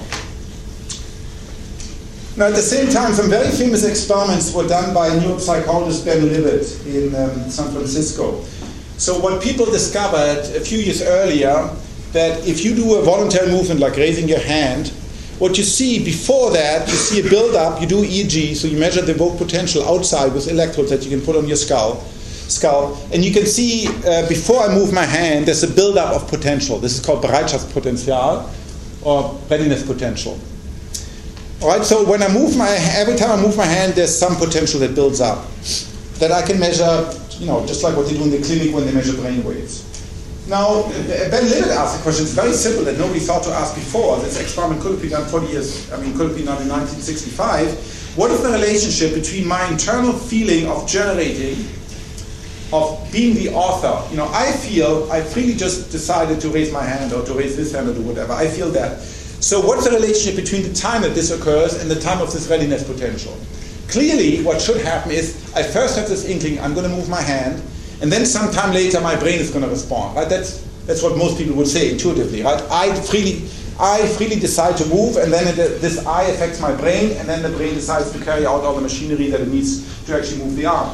Now, at the same time, some very famous experiments were done by neuropsychologist Ben Libet in um, San Francisco. So what people discovered a few years earlier, that if you do a voluntary movement like raising your hand, what you see before that, you see a build-up, you do E E G, so you measure the evoked potential outside with electrodes that you can put on your skull, skull, and you can see uh, before I move my hand, there's a build-up of potential. This is called Bereitschaftspotential, or readiness potential. All right, so when I move my, every time I move my hand, there's some potential that builds up, that I can measure, you know, just like what they do in the clinic when they measure brain waves. Now, Ben Libet asked a question. It's very simple that nobody thought to ask before. This experiment could have been done forty years, I mean, could have been done in nineteen sixty-five. What is the relationship between my internal feeling of generating, of being the author? You know, I feel, I freely just decided to raise my hand or to raise this hand or do whatever. I feel that. So what's the relationship between the time that this occurs and the time of this readiness potential? Clearly, what should happen is, I first have this inkling, I'm going to move my hand, and then sometime later my brain is going to respond, right? That's, that's what most people would say intuitively, right? I freely, I freely decide to move, and then it, this I affects my brain, and then the brain decides to carry out all the machinery that it needs to actually move the arm.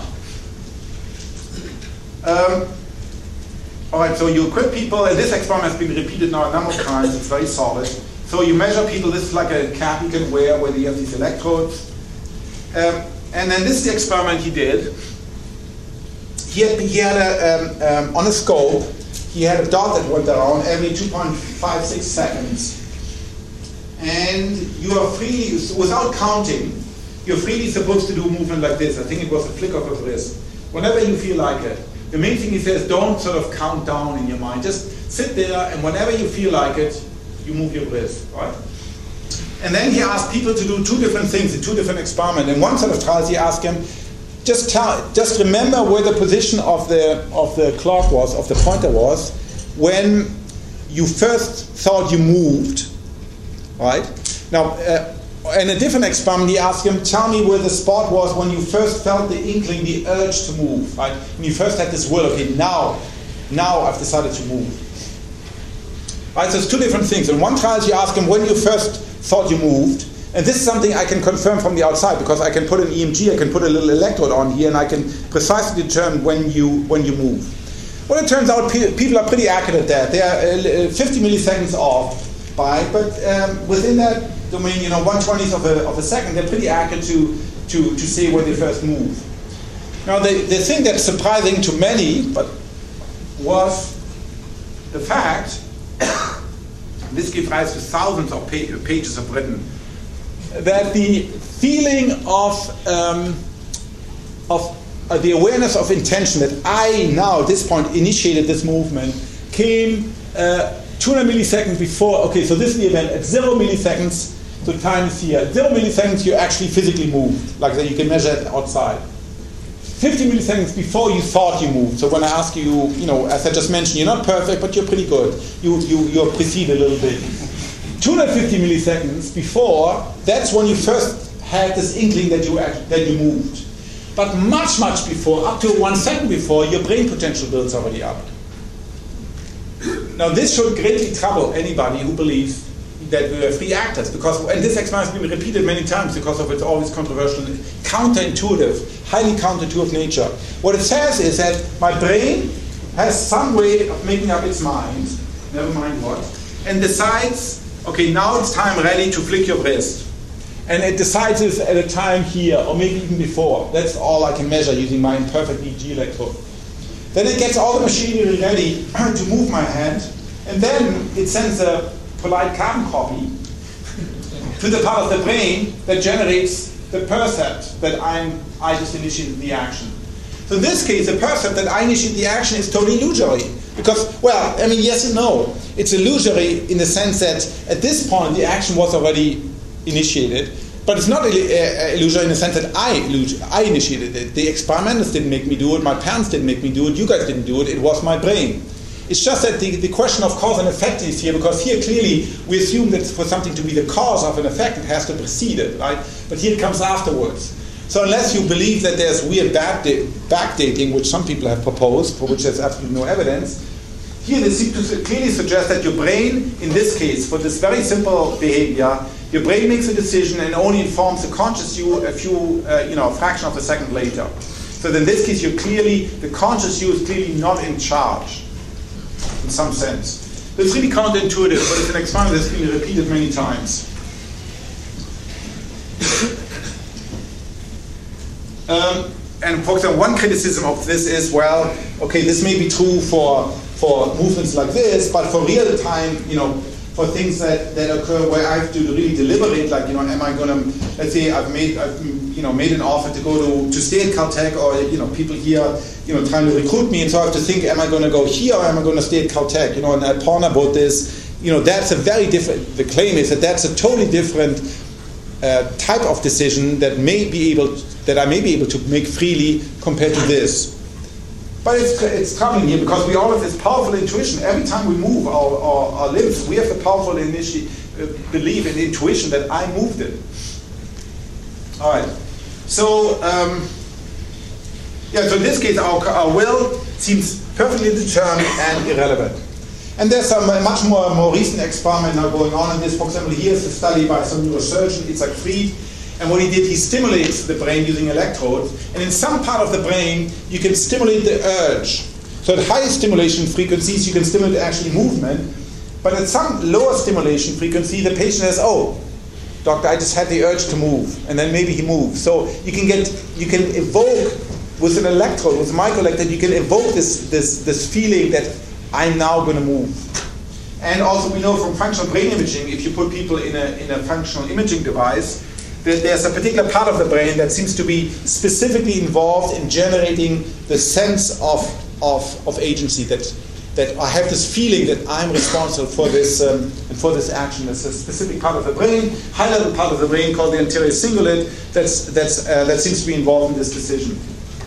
Um, all right, so you equip people, and this experiment has been repeated now a number of times, it's very solid. So you measure people, this is like a cap you can wear where you have these electrodes. Um, and then this is the experiment he did. He had, he had a, um, um, on a scope, he had a dot that went around every two point five six seconds. And you are freely, without counting, you're freely supposed to do a movement like this. I think it was a flick of a wrist. Whenever you feel like it. The main thing he says, don't sort of count down in your mind. Just sit there, and whenever you feel like it, you move your wrist, right? And then he asked people to do two different things in two different experiments. In one set of trials, he asked him, just tell, just remember where the position of the of the clock was, of the pointer was, when you first thought you moved, right? Now, uh, in a different experiment, he asked him, tell me where the spot was when you first felt the inkling, the urge to move, right? When you first had this will, okay, now, now I've decided to move. Right, so it's two different things. In one trial, you ask him when you first thought you moved, and this is something I can confirm from the outside because I can put an E M G, I can put a little electrode on here, and I can precisely determine when you when you move. Well, it turns out pe people are pretty accurate at that. They are uh, fifty milliseconds off by, but um, within that domain, you know, one twentieth of a of a second, they're pretty accurate to to to say when they first move. Now, the the thing that's surprising to many, but was the fact. This gives rise to thousands of pa pages of written. That the feeling of um, of uh, the awareness of intention that I now at this point initiated this movement came uh, two hundred milliseconds before. Okay, so this is the event at zero milliseconds. So time is here. Zero milliseconds, you actually physically moved, like that you can measure it outside. fifty milliseconds before you thought you moved. So when I ask you, you know, as I just mentioned, you're not perfect, but you're pretty good. You you you proceed a little bit. two hundred fifty milliseconds before, that's when you first had this inkling that you act, that you moved. But much, much before, up to one second before, your brain potential builds already up. Now this should greatly trouble anybody who believes that we are free actors, because, and this experiment has been repeated many times because of its always controversial, counterintuitive, highly counterintuitive nature. What it says is that my brain has some way of making up its mind, never mind what, and decides, okay, now it's time ready to flick your wrist. And it decides this at a time here, or maybe even before. That's all I can measure using my imperfect E E G electrode. Then it gets all the machinery ready to move my hand, and then it sends a polite carbon copy to the part of the brain that generates the percept that I'm, I just initiated the action. So in this case, the percept that I initiated the action is totally illusory. Because, well, I mean, yes and no. It's illusory in the sense that at this point the action was already initiated, but it's not illusory in the sense that I, I initiated it. The experimenters didn't make me do it, my parents didn't make me do it, you guys didn't do it, it was my brain. It's just that the, the question of cause and effect is here, because here clearly we assume that for something to be the cause of an effect, it has to precede it, right? But here it comes afterwards. So unless you believe that there's weird backdating, which some people have proposed, for which there's absolutely no evidence, here they seem to clearly suggest that your brain, in this case, for this very simple behavior, your brain makes a decision and only informs the conscious you a few, uh, you know, a fraction of a second later. So in this case, you're clearly, the conscious you is clearly not in charge, in some sense. It's really counterintuitive, but it's an experiment that's been repeated many times. um, and for example, one criticism of this is, well, okay, this may be true for for movements like this, but for real time, you know, for things that, that occur where I have to really deliberate, like, you know, am I going to, let's say I've made, I've, you know, made an offer to go to, to stay at Caltech, or, you know, people here, you know, trying to recruit me, and so I have to think, am I going to go here or am I going to stay at Caltech, you know, and I ponder about this, you know, that's a very different, the claim is that that's a totally different uh, type of decision that may be able, that I may be able to make freely compared to this. But it's, it's troubling here because we all have this powerful intuition. Every time we move our, our, our limbs, we have a powerful initi- uh, belief and intuition that I moved it. All right. So, um, yeah, so in this case, our, our will seems perfectly determined and irrelevant. And there's some uh, much more, more recent experiment now going on in this. For example, here's a study by some neurosurgeon, Itzhak Fried. And what he did, he stimulates the brain using electrodes. And in some part of the brain, you can stimulate the urge. So at high stimulation frequencies, you can stimulate actually movement. But at some lower stimulation frequency, the patient says, oh, doctor, I just had the urge to move. And then maybe he moves. So you can get, you can evoke with an electrode, with a microelectrode, you can evoke this, this, this feeling that I'm now going to move. And also we know from functional brain imaging, if you put people in a, in a functional imaging device, there's a particular part of the brain that seems to be specifically involved in generating the sense of, of, of agency, that, that I have this feeling that I'm responsible for this, um, and for this action. There's a specific part of the brain, high-level part of the brain called the anterior cingulate, that's, that's, uh, that seems to be involved in this decision.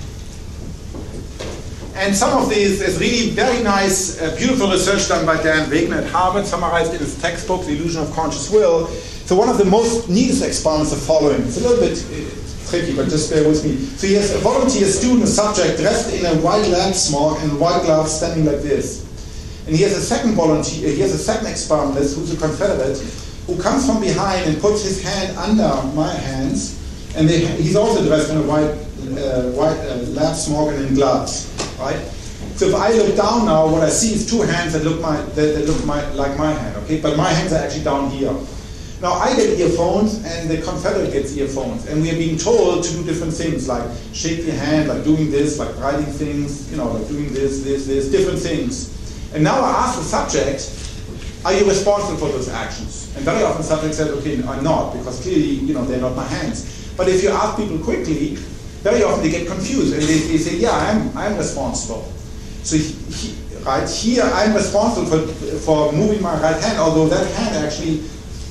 And some of these, there's really very nice, uh, beautiful research done by Dan Wegner at Harvard, summarized in his textbook, The Illusion of Conscious Will. So one of the most neatest experiments are following. It's a little bit uh, tricky, but just bear with me. So he has a volunteer student, a subject, dressed in a white lab smock and white gloves, standing like this. And he has a second volunteer, he has a second experimentalist, who's a Confederate, who comes from behind and puts his hand under my hands, and they, he's also dressed in a white, uh, white uh, lab smock and in gloves, right? So if I look down now, what I see is two hands that look my that, that look my, like my hand, okay? But my hands are actually down here. Now I get earphones and the Confederate gets earphones, and we are being told to do different things, like shake your hand, like doing this, like writing things, you know, like doing this, this, this, different things. And now I ask the subject, are you responsible for those actions? And very often the subject said, okay, no, I'm not, because clearly, you know, they're not my hands. But if you ask people quickly, very often they get confused and they, they say, yeah, I'm, I'm responsible. So he, he, right here, I'm responsible for, for moving my right hand, although that hand actually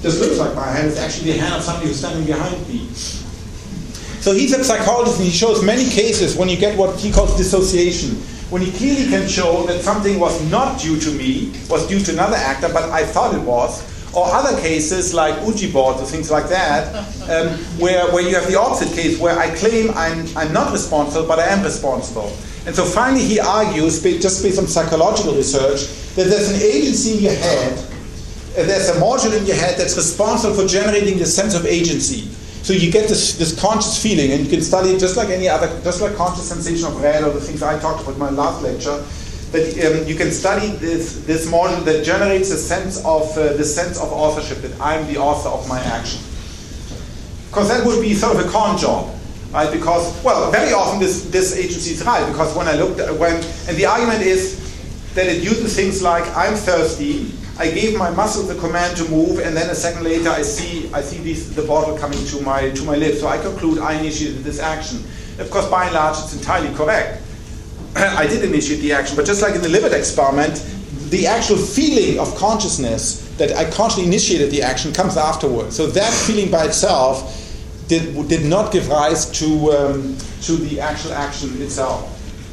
just looks like my hand. It's actually the hand of somebody who's standing behind me. So he's a psychologist, and he shows many cases when you get what he calls dissociation, when he clearly can show that something was not due to me, was due to another actor, but I thought it was. Or other cases like Ouija boards or things like that, um, where, where you have the opposite case, where I claim I'm, I'm not responsible, but I am responsible. And so finally he argues, just based on psychological research, that there's an agency in your head, uh, there's a module in your head that's responsible for generating the sense of agency. So you get this, this conscious feeling, and you can study it just like any other, just like conscious sensation of red or the things I talked about in my last lecture. That um, you can study this this module that generates a sense of uh, the sense of authorship, that I'm the author of my action. Because that would be sort of a con job, right? Because well, very often this this agency is right. Because when I looked at, when and the argument is that it uses things like I'm thirsty, I gave my muscle the command to move, and then a second later I see I see these, the bottle coming to my to my lips. So I conclude I initiated this action. Of course, by and large, it's entirely correct. I did initiate the action, but just like in the Libet experiment, the actual feeling of consciousness that I consciously initiated the action comes afterwards. So that feeling by itself did did not give rise to um, to the actual action itself.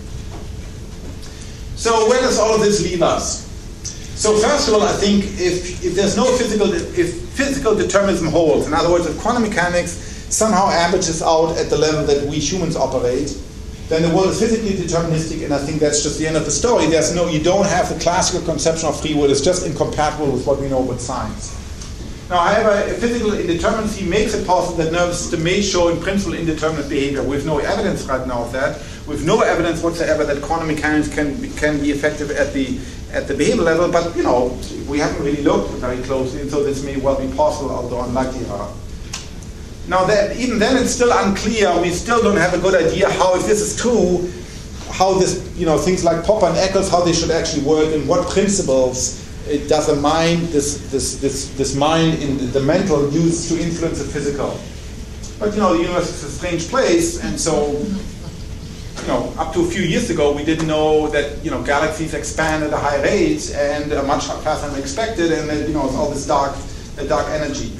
So where does all of this leave us? So first of all, I think if if there's no physical if physical determinism holds, in other words, if quantum mechanics somehow averages out at the level that we humans operate, then the world is physically deterministic, and I think that's just the end of the story. There's no, you don't have the classical conception of free will. It's just incompatible with what we know about science. Now, however, if physical indeterminacy makes it possible that nervous system may show in principle indeterminate behavior. We have no evidence right now of that. We have no evidence whatsoever that quantum mechanics can be, can be effective at the at the behavior level. But you know, we haven't really looked very closely, and so this may well be possible, although unlikely. Now, that, even then, it's still unclear. We still don't have a good idea how, if this is true, how this, you know, things like Popper and Eccles, how they should actually work, and what principles it does a mind, this this this this mind in the mental, use to influence the physical. But you know, the universe is a strange place, and so, you know, up to a few years ago, we didn't know that, you know, galaxies expand at a high rate and uh, much faster than expected, and that, you know, it's all this dark, uh, dark energy.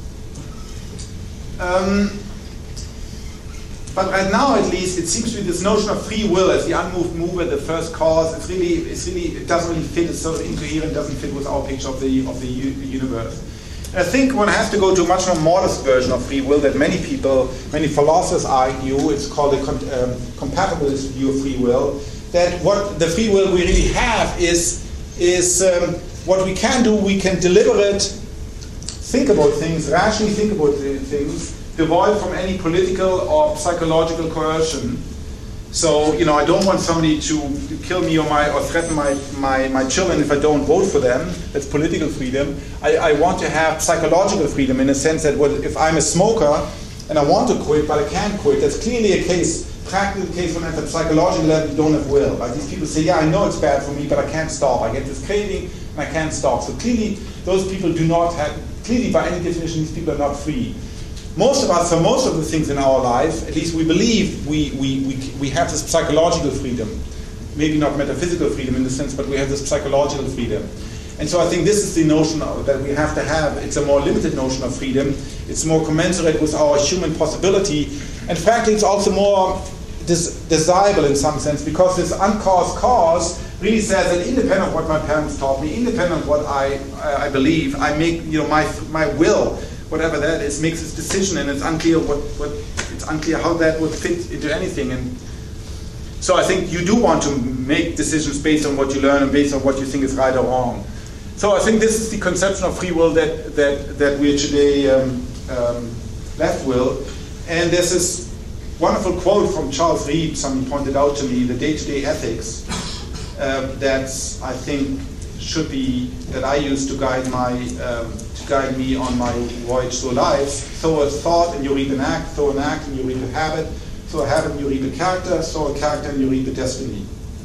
Um, but right now, at least, it seems to be this notion of free will as the unmoved mover, the first cause. It's really, it's really, it doesn't really fit. It's sort of incoherent. Doesn't fit with our picture of the of the universe. And I think one has to go to a much more modest version of free will that many people, many philosophers argue. It's called a con- um, compatibilist view of free will. That what the free will we really have is is um, what we can do. We can deliberate. Think about things, rationally think about things, devoid from any political or psychological coercion. So, you know, I don't want somebody to kill me or my or threaten my, my, my children if I don't vote for them. That's political freedom. I, I want to have psychological freedom in a sense that what, if I'm a smoker and I want to quit but I can't quit, that's clearly a case, practical case when at the psychological level you don't have will. Like these people say, yeah, I know it's bad for me, but I can't stop. I get this craving and I can't stop. So clearly those people do not have, clearly by any definition these people are not free. Most of us, for most of the things in our life, at least we believe we, we, we, we have this psychological freedom. Maybe not metaphysical freedom in the sense, but we have this psychological freedom. And so I think this is the notion that we have to have. It's a more limited notion of freedom. It's more commensurate with our human possibility. And frankly, it's also more des- desirable in some sense, because this uncaused cause really says that independent of what my parents taught me, independent of what I, I, I believe, I make, you know, my my will, whatever that is, makes its decision, and it's unclear what, what it's unclear how that would fit into anything. And so I think you do want to make decisions based on what you learn and based on what you think is right or wrong. So I think this is the conception of free will that that that we're today um, um, left with. And there's this wonderful quote from Charles Reed, somebody pointed out to me, the day-to-day ethics, uh, that I think should be, that I use to guide my, um, to guide me on my voyage through life. Sow a thought and you reap an act, sow an act and you reap a habit, sow a habit and you reap a character, sow a character and you reap a destiny.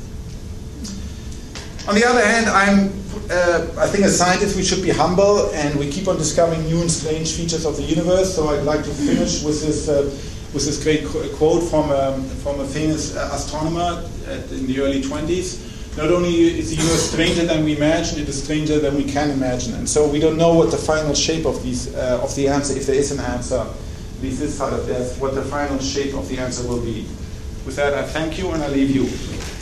On the other hand, I'm, uh, I think as scientists we should be humble, and we keep on discovering new and strange features of the universe. So I'd like to finish with this uh, with this great qu- quote from um, from a famous uh, astronomer at, in the early twenties, not only is the universe stranger than we imagine, it is stranger than we can imagine. And so we don't know what the final shape of these uh, of the answer, if there is an answer, at least this side of death, what the final shape of the answer will be. With that, I thank you and I leave you.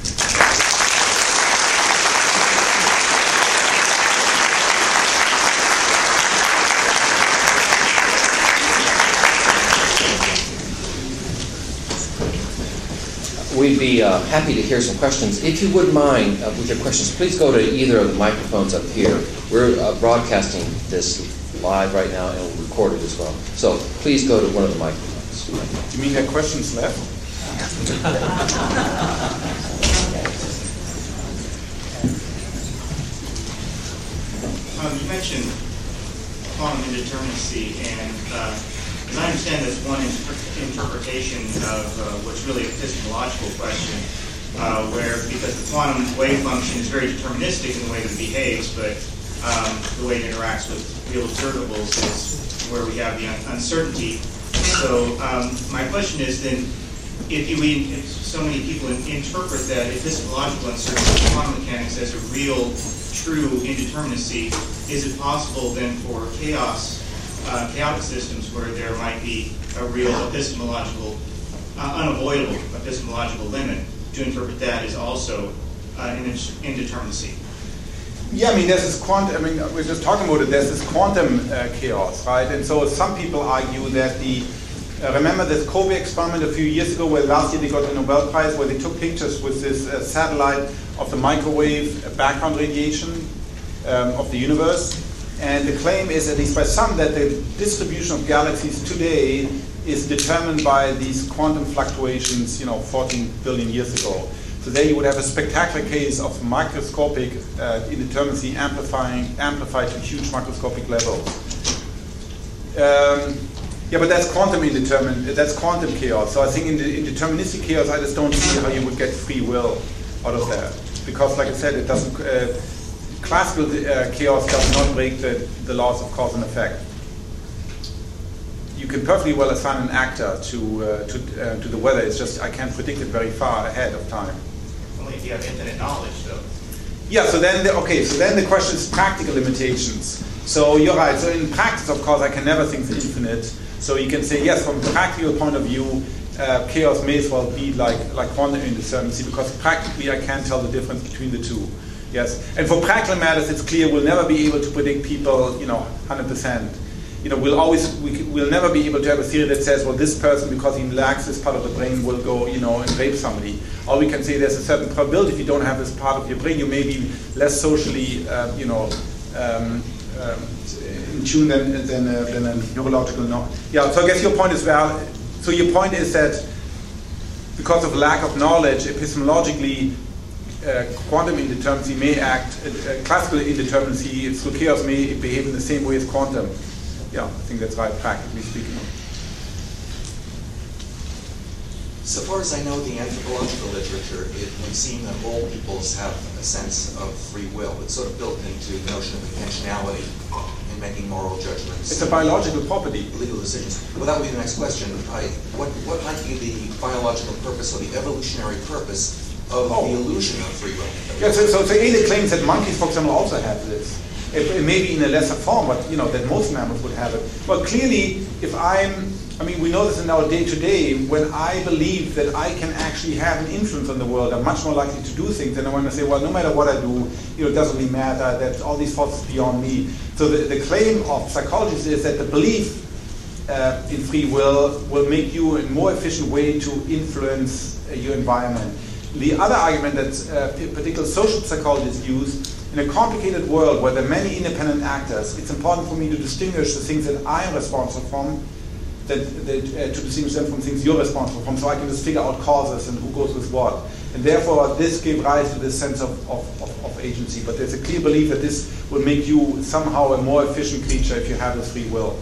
We'd be uh, happy to hear some questions. If you would mind, uh, with your questions, please go to either of the microphones up here. We're uh, broadcasting this live right now and we'll record it as well. So please go to one of the microphones. You mean there are questions left? um, you mentioned quantum indeterminacy, and uh, as I understand that's one inter interpretation of uh, what's really a epistemological question, uh, where because the quantum wave function is very deterministic in the way that it behaves, but um, the way it interacts with real observables is where we have the un uncertainty. So um, my question is then, if, you, if so many people interpret that epistemological uncertainty, quantum mechanics as a real, true indeterminacy, is it possible then for chaos, uh, chaotic systems where there might be a real epistemological, uh, unavoidable epistemological limit, to interpret that as also uh, an indeterminacy? Yeah, I mean, there's this quantum, I mean, we're just talking about it, there's this quantum uh, chaos, right? And so some people argue that the, uh, remember this COBE experiment a few years ago where last year they got a Nobel Prize where they took pictures with this uh, satellite of the microwave background radiation um, of the universe. And the claim is, at least by some, that the distribution of galaxies today is determined by these quantum fluctuations, you know, fourteen billion years ago. So there you would have a spectacular case of microscopic uh, indeterminacy amplifying, amplified to huge microscopic levels. Um, yeah, but that's quantum indetermin, that's quantum chaos. So I think in the indeterministic chaos, I just don't see how you would get free will out of that. Because, like I said, it doesn't, uh, classical uh, chaos does not break the, the laws of cause and effect. You can perfectly well assign an actor to uh, to uh, to the weather. It's just I can't predict it very far ahead of time. Only if you have infinite knowledge, though. Yeah. So then, the, okay. So then the question is practical limitations. So you're right. So in practice, of course, I can never think infinite. So you can say yes, from a practical point of view, uh, chaos may as well be like like quantum indeterminacy because practically I can't tell the difference between the two. Yes. And for practical matters, it's clear we'll never be able to predict people, you know, one hundred percent. You know, we'll always, we, we'll never be able to have a theory that says, well, this person, because he lacks this part of the brain, will go, you know, and rape somebody. Or we can say there's a certain probability if you don't have this part of your brain, you may be less socially, uh, you know, um, um, in tune than, than, uh, than a neurological no. Yeah, so I guess your point is valid. So your point is that because of lack of knowledge, epistemologically, uh, quantum indeterminacy may act, uh, classical indeterminacy through chaos may behave in the same way as quantum. Yeah, I think that's right, practically speaking. So far as I know, the anthropological literature, it would seem that all peoples have a sense of free will. It's sort of built into the notion of intentionality in making moral judgments. It's a biological property. Legal decisions. Well, that would be the next question. I, what, what might be the biological purpose or the evolutionary purpose of oh. the illusion of free will? Yeah, so, so, so Ada claims that monkeys, for example, also have this. It may be in a lesser form, but you know that most mammals would have it. Well, clearly, if I'm, I mean, we know this in our day-to-day, when I believe that I can actually have an influence on the world, I'm much more likely to do things than when I say, well, no matter what I do, you know, it doesn't really matter, that all these forces beyond me. So the, the claim of psychologists is that the belief uh, in free will will make you a more efficient way to influence uh, your environment. The other argument that uh, particular social psychologists use, in a complicated world where there are many independent actors, it's important for me to distinguish the things that I'm responsible from, that, that uh, to distinguish them from things you're responsible from, so I can just figure out causes and who goes with what. And therefore, this gave rise to this sense of, of, of, of agency. But there's a clear belief that this will make you somehow a more efficient creature if you have this free will.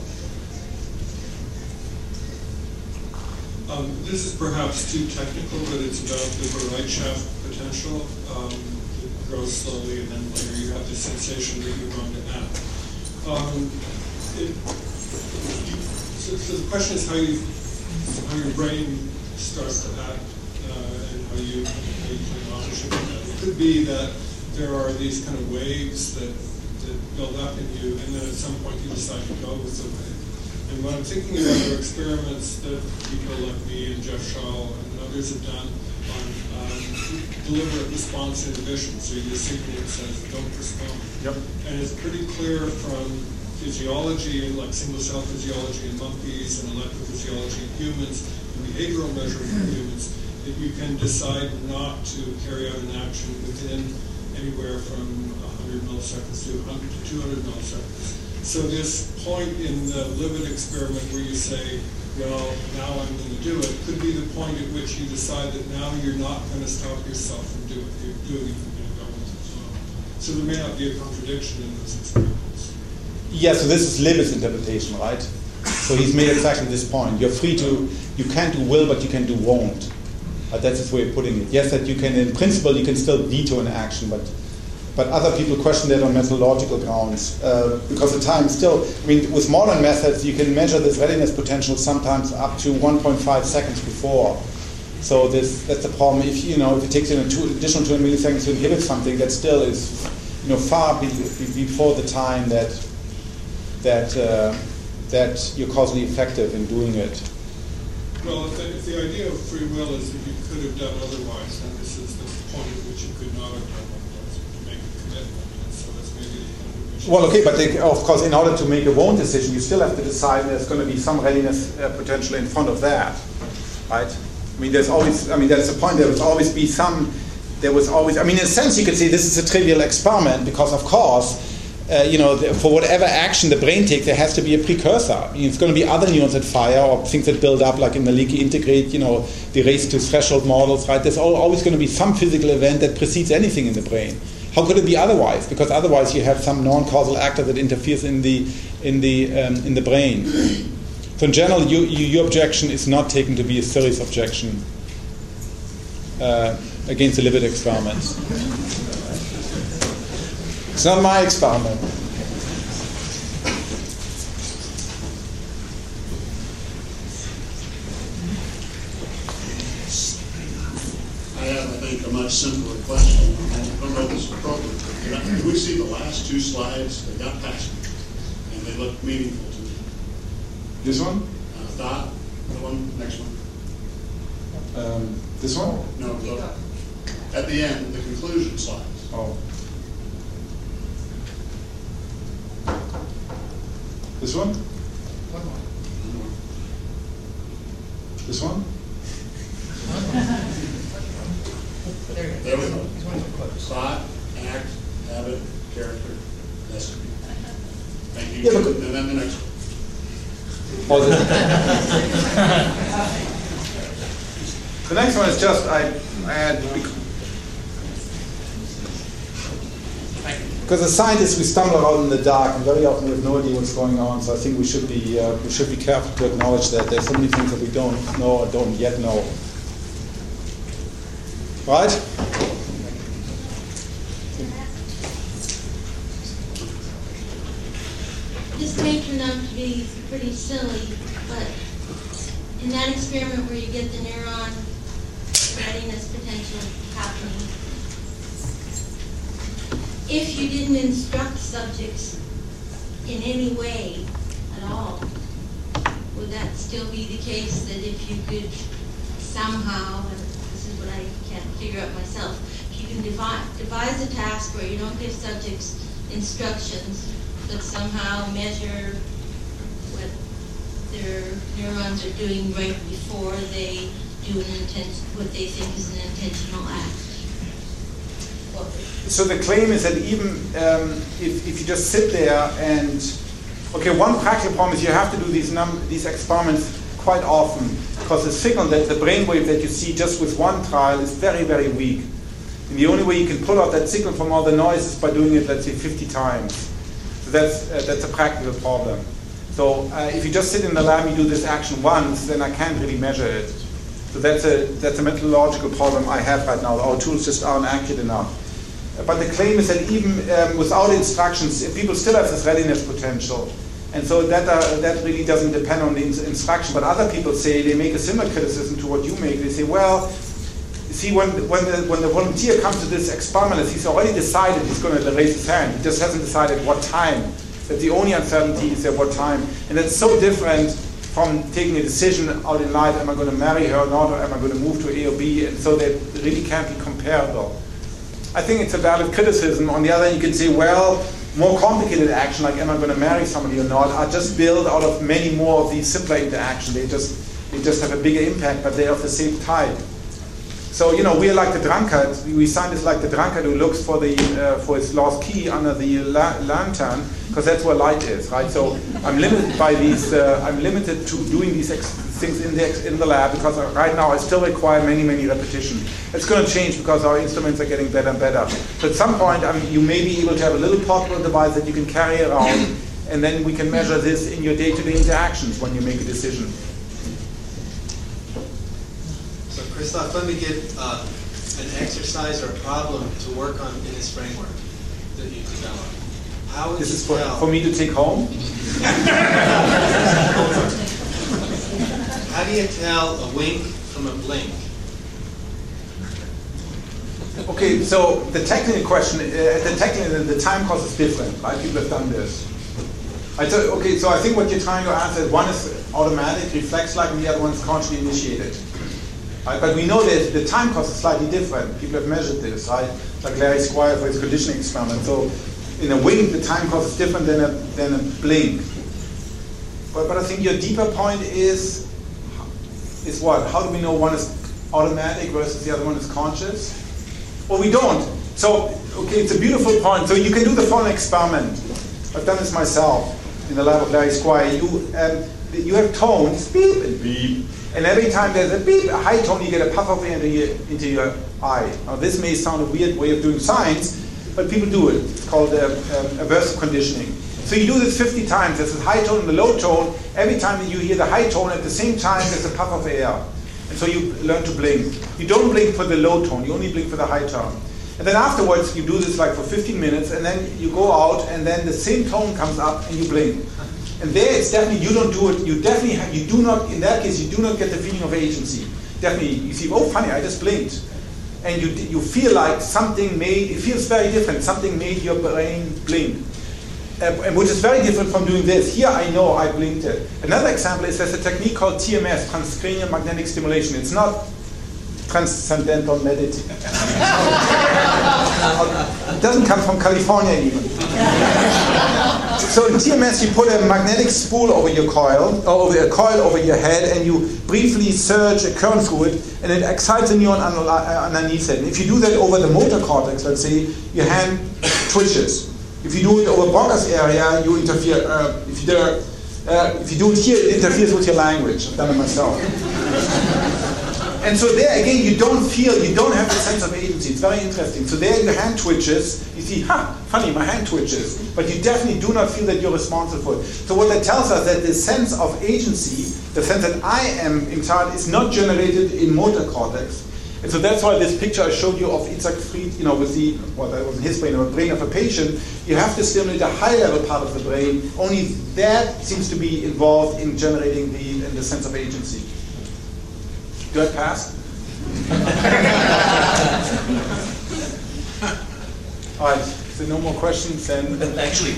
Um, this is perhaps too technical, but it's about the Bereitschaft potential. Um, grows slowly, and then later you have the sensation that you're going to act. Um, it, you, so, so the question is how you, how your brain starts to act, uh, and how you, how you claim ownership of that. It could be that there are these kind of waves that, that build up in you, and then at some point you decide to go with the wave. And when I'm thinking about the experiments that people like me and Jeff Shaw and others have done on um, deliberate response inhibition, so you just signal that says don't respond. Yep. And it's pretty clear from physiology, like single-cell physiology in monkeys and electrophysiology in humans, and behavioral measurement in humans, that you can decide not to carry out an action within anywhere from one hundred milliseconds to one hundred to two hundred milliseconds. So this point in the Libet experiment where you say, well, now I'm going to do it, could be the point at which you decide that now you're not going to stop yourself from doing it. You're doing it, you're going to go with it as well. So there may not be a contradiction in those experiments. Yeah, so this is Libet's interpretation, right? So he's made exactly this point. You're free to, you can't do will, but you can do won't. Uh, that's his way of putting it. Yes, that you can, in principle, you can still veto an action, but but other people question that on methodological grounds. Uh, because the time still, I mean, with modern methods, you can measure this readiness potential sometimes up to one point five seconds before. So this, that's the problem. If you know, if it takes you two, additional two hundred milliseconds to inhibit something, that still is, you know, far be, be, before the time that that uh, that you're causally effective in doing it. Well, if the, if the idea of free will is that you could have done otherwise, then this is the point at which you could not have done otherwise, to make a commitment. And so that's maybe the kind of issue. Well, okay, but they, of course, in order to make a won't decision, you still have to decide there's going to be some readiness uh, potential in front of that, right? I mean, there's always, I mean, that's the point. There will always be some. There was always, I mean, in a sense, you could say this is a trivial experiment because, of course. Uh, you know, the, for whatever action the brain takes, there has to be a precursor. I mean, it's going to be other neurons that fire or things that build up, like in the leaky integrate, you know, the race to threshold models, right? There's all, always going to be some physical event that precedes anything in the brain. How could it be otherwise? Because otherwise you have some non-causal actor that interferes in the in the um, in the brain. So in general, you, you, your objection is not taken to be a serious objection uh, against the Libet experiment. It's not my experiment. I have, I think, a much simpler question. I don't know if this is appropriate. Did we see the last two slides? They got past me, and they look meaningful to me. This one? Uh, thought, the one, next one. Um, this one? No, look. At the end, the conclusion slides. Oh. This one? One more. This one? There we go. Thought, act, habit, character, recipe. Thank you. Yeah, but- And then the next one. Oh, the, the next one is just I, I had because as scientists we stumble around in the dark and very often we have no idea what's going on. So I think we should be uh, we should be careful to acknowledge that there's so many things that we don't know or don't yet know. Right? This may turn out to be pretty silly, but in that experiment where you get the neuron readiness potential happening, if you didn't instruct subjects in any way at all, would that still be the case that if you could somehow, and this is what I can't figure out myself, if you can devise, devise a task where you don't give subjects instructions, but somehow measure what their neurons are doing right before they do an intent, what they think is an intentional act. What So the claim is that even um, if, if you just sit there and, okay, one practical problem is you have to do these num these experiments quite often because the signal, that the brainwave that you see just with one trial is very, very weak. And the only way you can pull out that signal from all the noise is by doing it, let's say, fifty times. So that's, uh, that's a practical problem. So uh, if you just sit in the lab and you do this action once, then I can't really measure it. So that's a, that's a methodological problem I have right now. Our tools just aren't accurate enough. But the claim is that even um, without instructions, people still have this readiness potential. And so that uh, that really doesn't depend on the ins instruction. But other people say, they make a similar criticism to what you make. They say, well, see, when when the when the volunteer comes to this experiment, he's already decided he's going to raise his hand. He just hasn't decided what time. That the only uncertainty is at what time, and that's so different from taking a decision out in life. Am I going to marry her or not, or am I going to move to A or B? And so they really can't be comparable. I think it's a valid criticism. On the other hand, you can say, well, more complicated action, like am I going to marry somebody or not, are just built out of many more of these simpler interactions. They just they just have a bigger impact, but they're of the same type. So, you know, we are like the drunkard. We sign this like the drunkard who looks for the uh, for his lost key under the la- lantern, because that's where light is, right? So I'm limited by these. Uh, I'm limited to doing these ex- things in the ex- in the lab, because right now I still require many many repetitions. It's going to change because our instruments are getting better and better. So at some point, I mean, you may be able to have a little portable device that you can carry around, and then we can measure this in your day-to-day interactions when you make a decision. Christoph, let me give uh, an exercise or a problem to work on in this framework that you develop. How would This you is for, tell? for me to take home? How do you tell a wink from a blink? Okay, so the technical question, uh, the technical, the time course is different, right? People have done this. I tell, okay, so I think what you're trying to answer is one is automatic, reflex-like, and the other one is consciously initiated. Right, but we know that the time course is slightly different. People have measured this, right? Like Larry Squire for his conditioning experiment. So in a wink, the time course is different than a than a blink. But but I think your deeper point is is what? How do we know one is automatic versus the other one is conscious? Well, we don't. So okay, it's a beautiful point. So you can do the following experiment. I've done this myself in the lab of Larry Squire. You um, you have tones, beep and beep. And every time there's a beep, a high tone, you get a puff of air into your, into your eye. Now this may sound a weird way of doing science, but people do it. It's called uh, um, aversive conditioning. So you do this fifty times. There's a high tone and a low tone. Every time that you hear the high tone, at the same time there's a puff of air. And so you learn to blink. You don't blink for the low tone, you only blink for the high tone. And then afterwards you do this like for fifteen minutes, and then you go out and then the same tone comes up and you blink. And there, it's definitely, you don't do it, you definitely, have, you do not, in that case, you do not get the feeling of agency. Definitely, you see, oh, funny, I just blinked. And you you feel like something made, it feels very different, something made your brain blink. Uh, and which is very different from doing this. Here, I know I blinked it. Another example is there's a technique called T M S, transcranial magnetic stimulation. It's not transcendental meditating. It doesn't come from California even. So in T M S, you put a magnetic spool over your coil, or over a coil over your head, and you briefly surge a current through it, and it excites a neuron underneath it. And if you do that over the motor cortex, let's say, your hand twitches. If you do it over Broca's area, you interfere. Uh, if you do, uh, if you do it here, it interferes with your language. I've done it myself. And so there again, you don't feel, you don't have the sense of agency. It's very interesting. So there your hand twitches, you see, ha, funny, my hand twitches. But you definitely do not feel that you're responsible for it. So what that tells us that the sense of agency, the sense that I am in charge, is not generated in motor cortex. And so that's why this picture I showed you of Itzhak Fried, you know, with the, well, that wasn't his brain, or the brain of a patient, you have to stimulate a high level part of the brain. Only that seems to be involved in generating the, in the sense of agency. Do I pass? All right, if there are no more questions, then... Actually,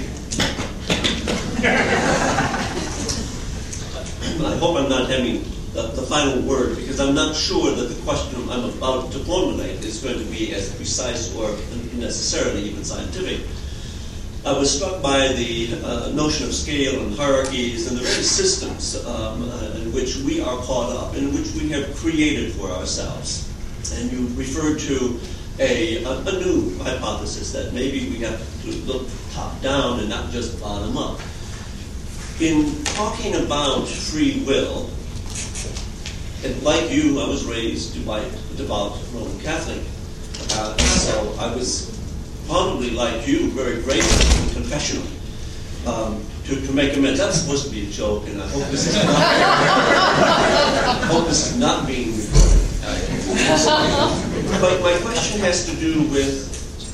I hope I'm not having the, the final word, because I'm not sure that the question I'm about to formulate is going to be as precise or necessarily even scientific. I was struck by the uh, notion of scale and hierarchies and the very systems um, uh, in which we are caught up, in which we have created for ourselves. And you referred to a, a, a new hypothesis that maybe we have to look top down and not just bottom up. In talking about free will, and like you, I was raised by a devout Roman Catholic, uh, so I was probably like you, very grateful and confessional um, to, to make amends. That's supposed to be a joke, and I hope this is not. I hope this is not being recorded. But my question has to do with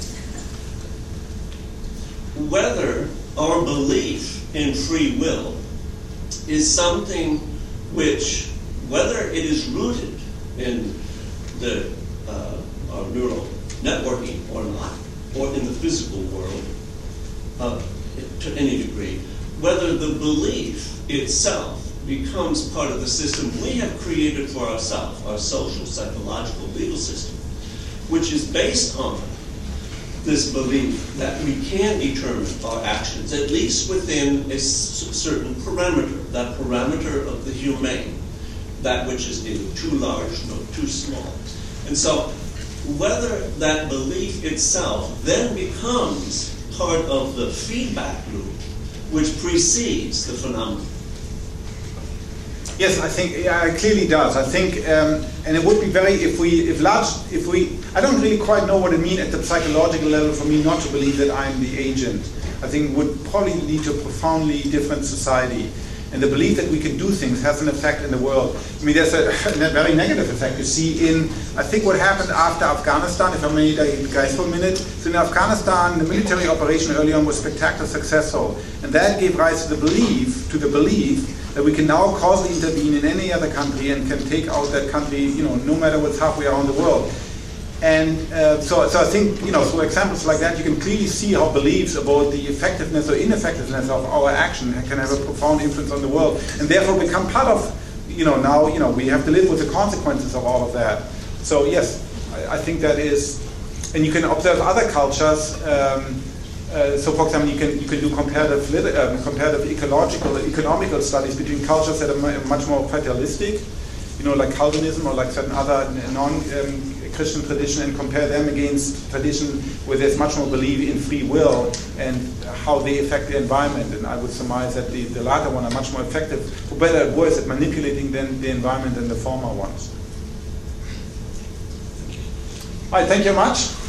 whether our belief in free will is something which, whether it is rooted in the uh, our neural networking or not, or in the physical world uh, to any degree, whether the belief itself becomes part of the system we have created for ourselves, our social, psychological, legal system, which is based on this belief that we can determine our actions, at least within a s- certain parameter, that parameter of the humane, that which is neither too large nor too small. And so, whether that belief itself then becomes part of the feedback loop which precedes the phenomenon. Yes, I think yeah, it clearly does. I think, um, and it would be very if we, if large, if we. I don't really quite know what it means at the psychological level for me not to believe that I'm the agent. I think it would probably lead to a profoundly different society. And the belief that we can do things has an effect in the world. I mean, there's a, a very negative effect you see in, I think what happened after Afghanistan, if I may guys for a minute. So in Afghanistan, the military operation early on was spectacularly successful. And that gave rise to the belief, to the belief that we can now causally intervene in any other country and can take out that country, you know, no matter what's halfway around the world. And uh, so, so I think, you know, through examples like that, you can clearly see how beliefs about the effectiveness or ineffectiveness of our action can have a profound influence on the world, and therefore become part of, you know, now, you know, we have to live with the consequences of all of that. So yes, I, I think that is, and you can observe other cultures. Um, uh, so, for example, you can you can do comparative lit- um, comparative ecological economical studies between cultures that are m- much more fatalistic, you know, like Calvinism or like certain other non. Um, Christian tradition, and compare them against tradition where there's much more belief in free will and how they affect the environment. And I would surmise that the, the latter one are much more effective, for better or worse, at manipulating than the environment than the former ones. All right, thank you very much.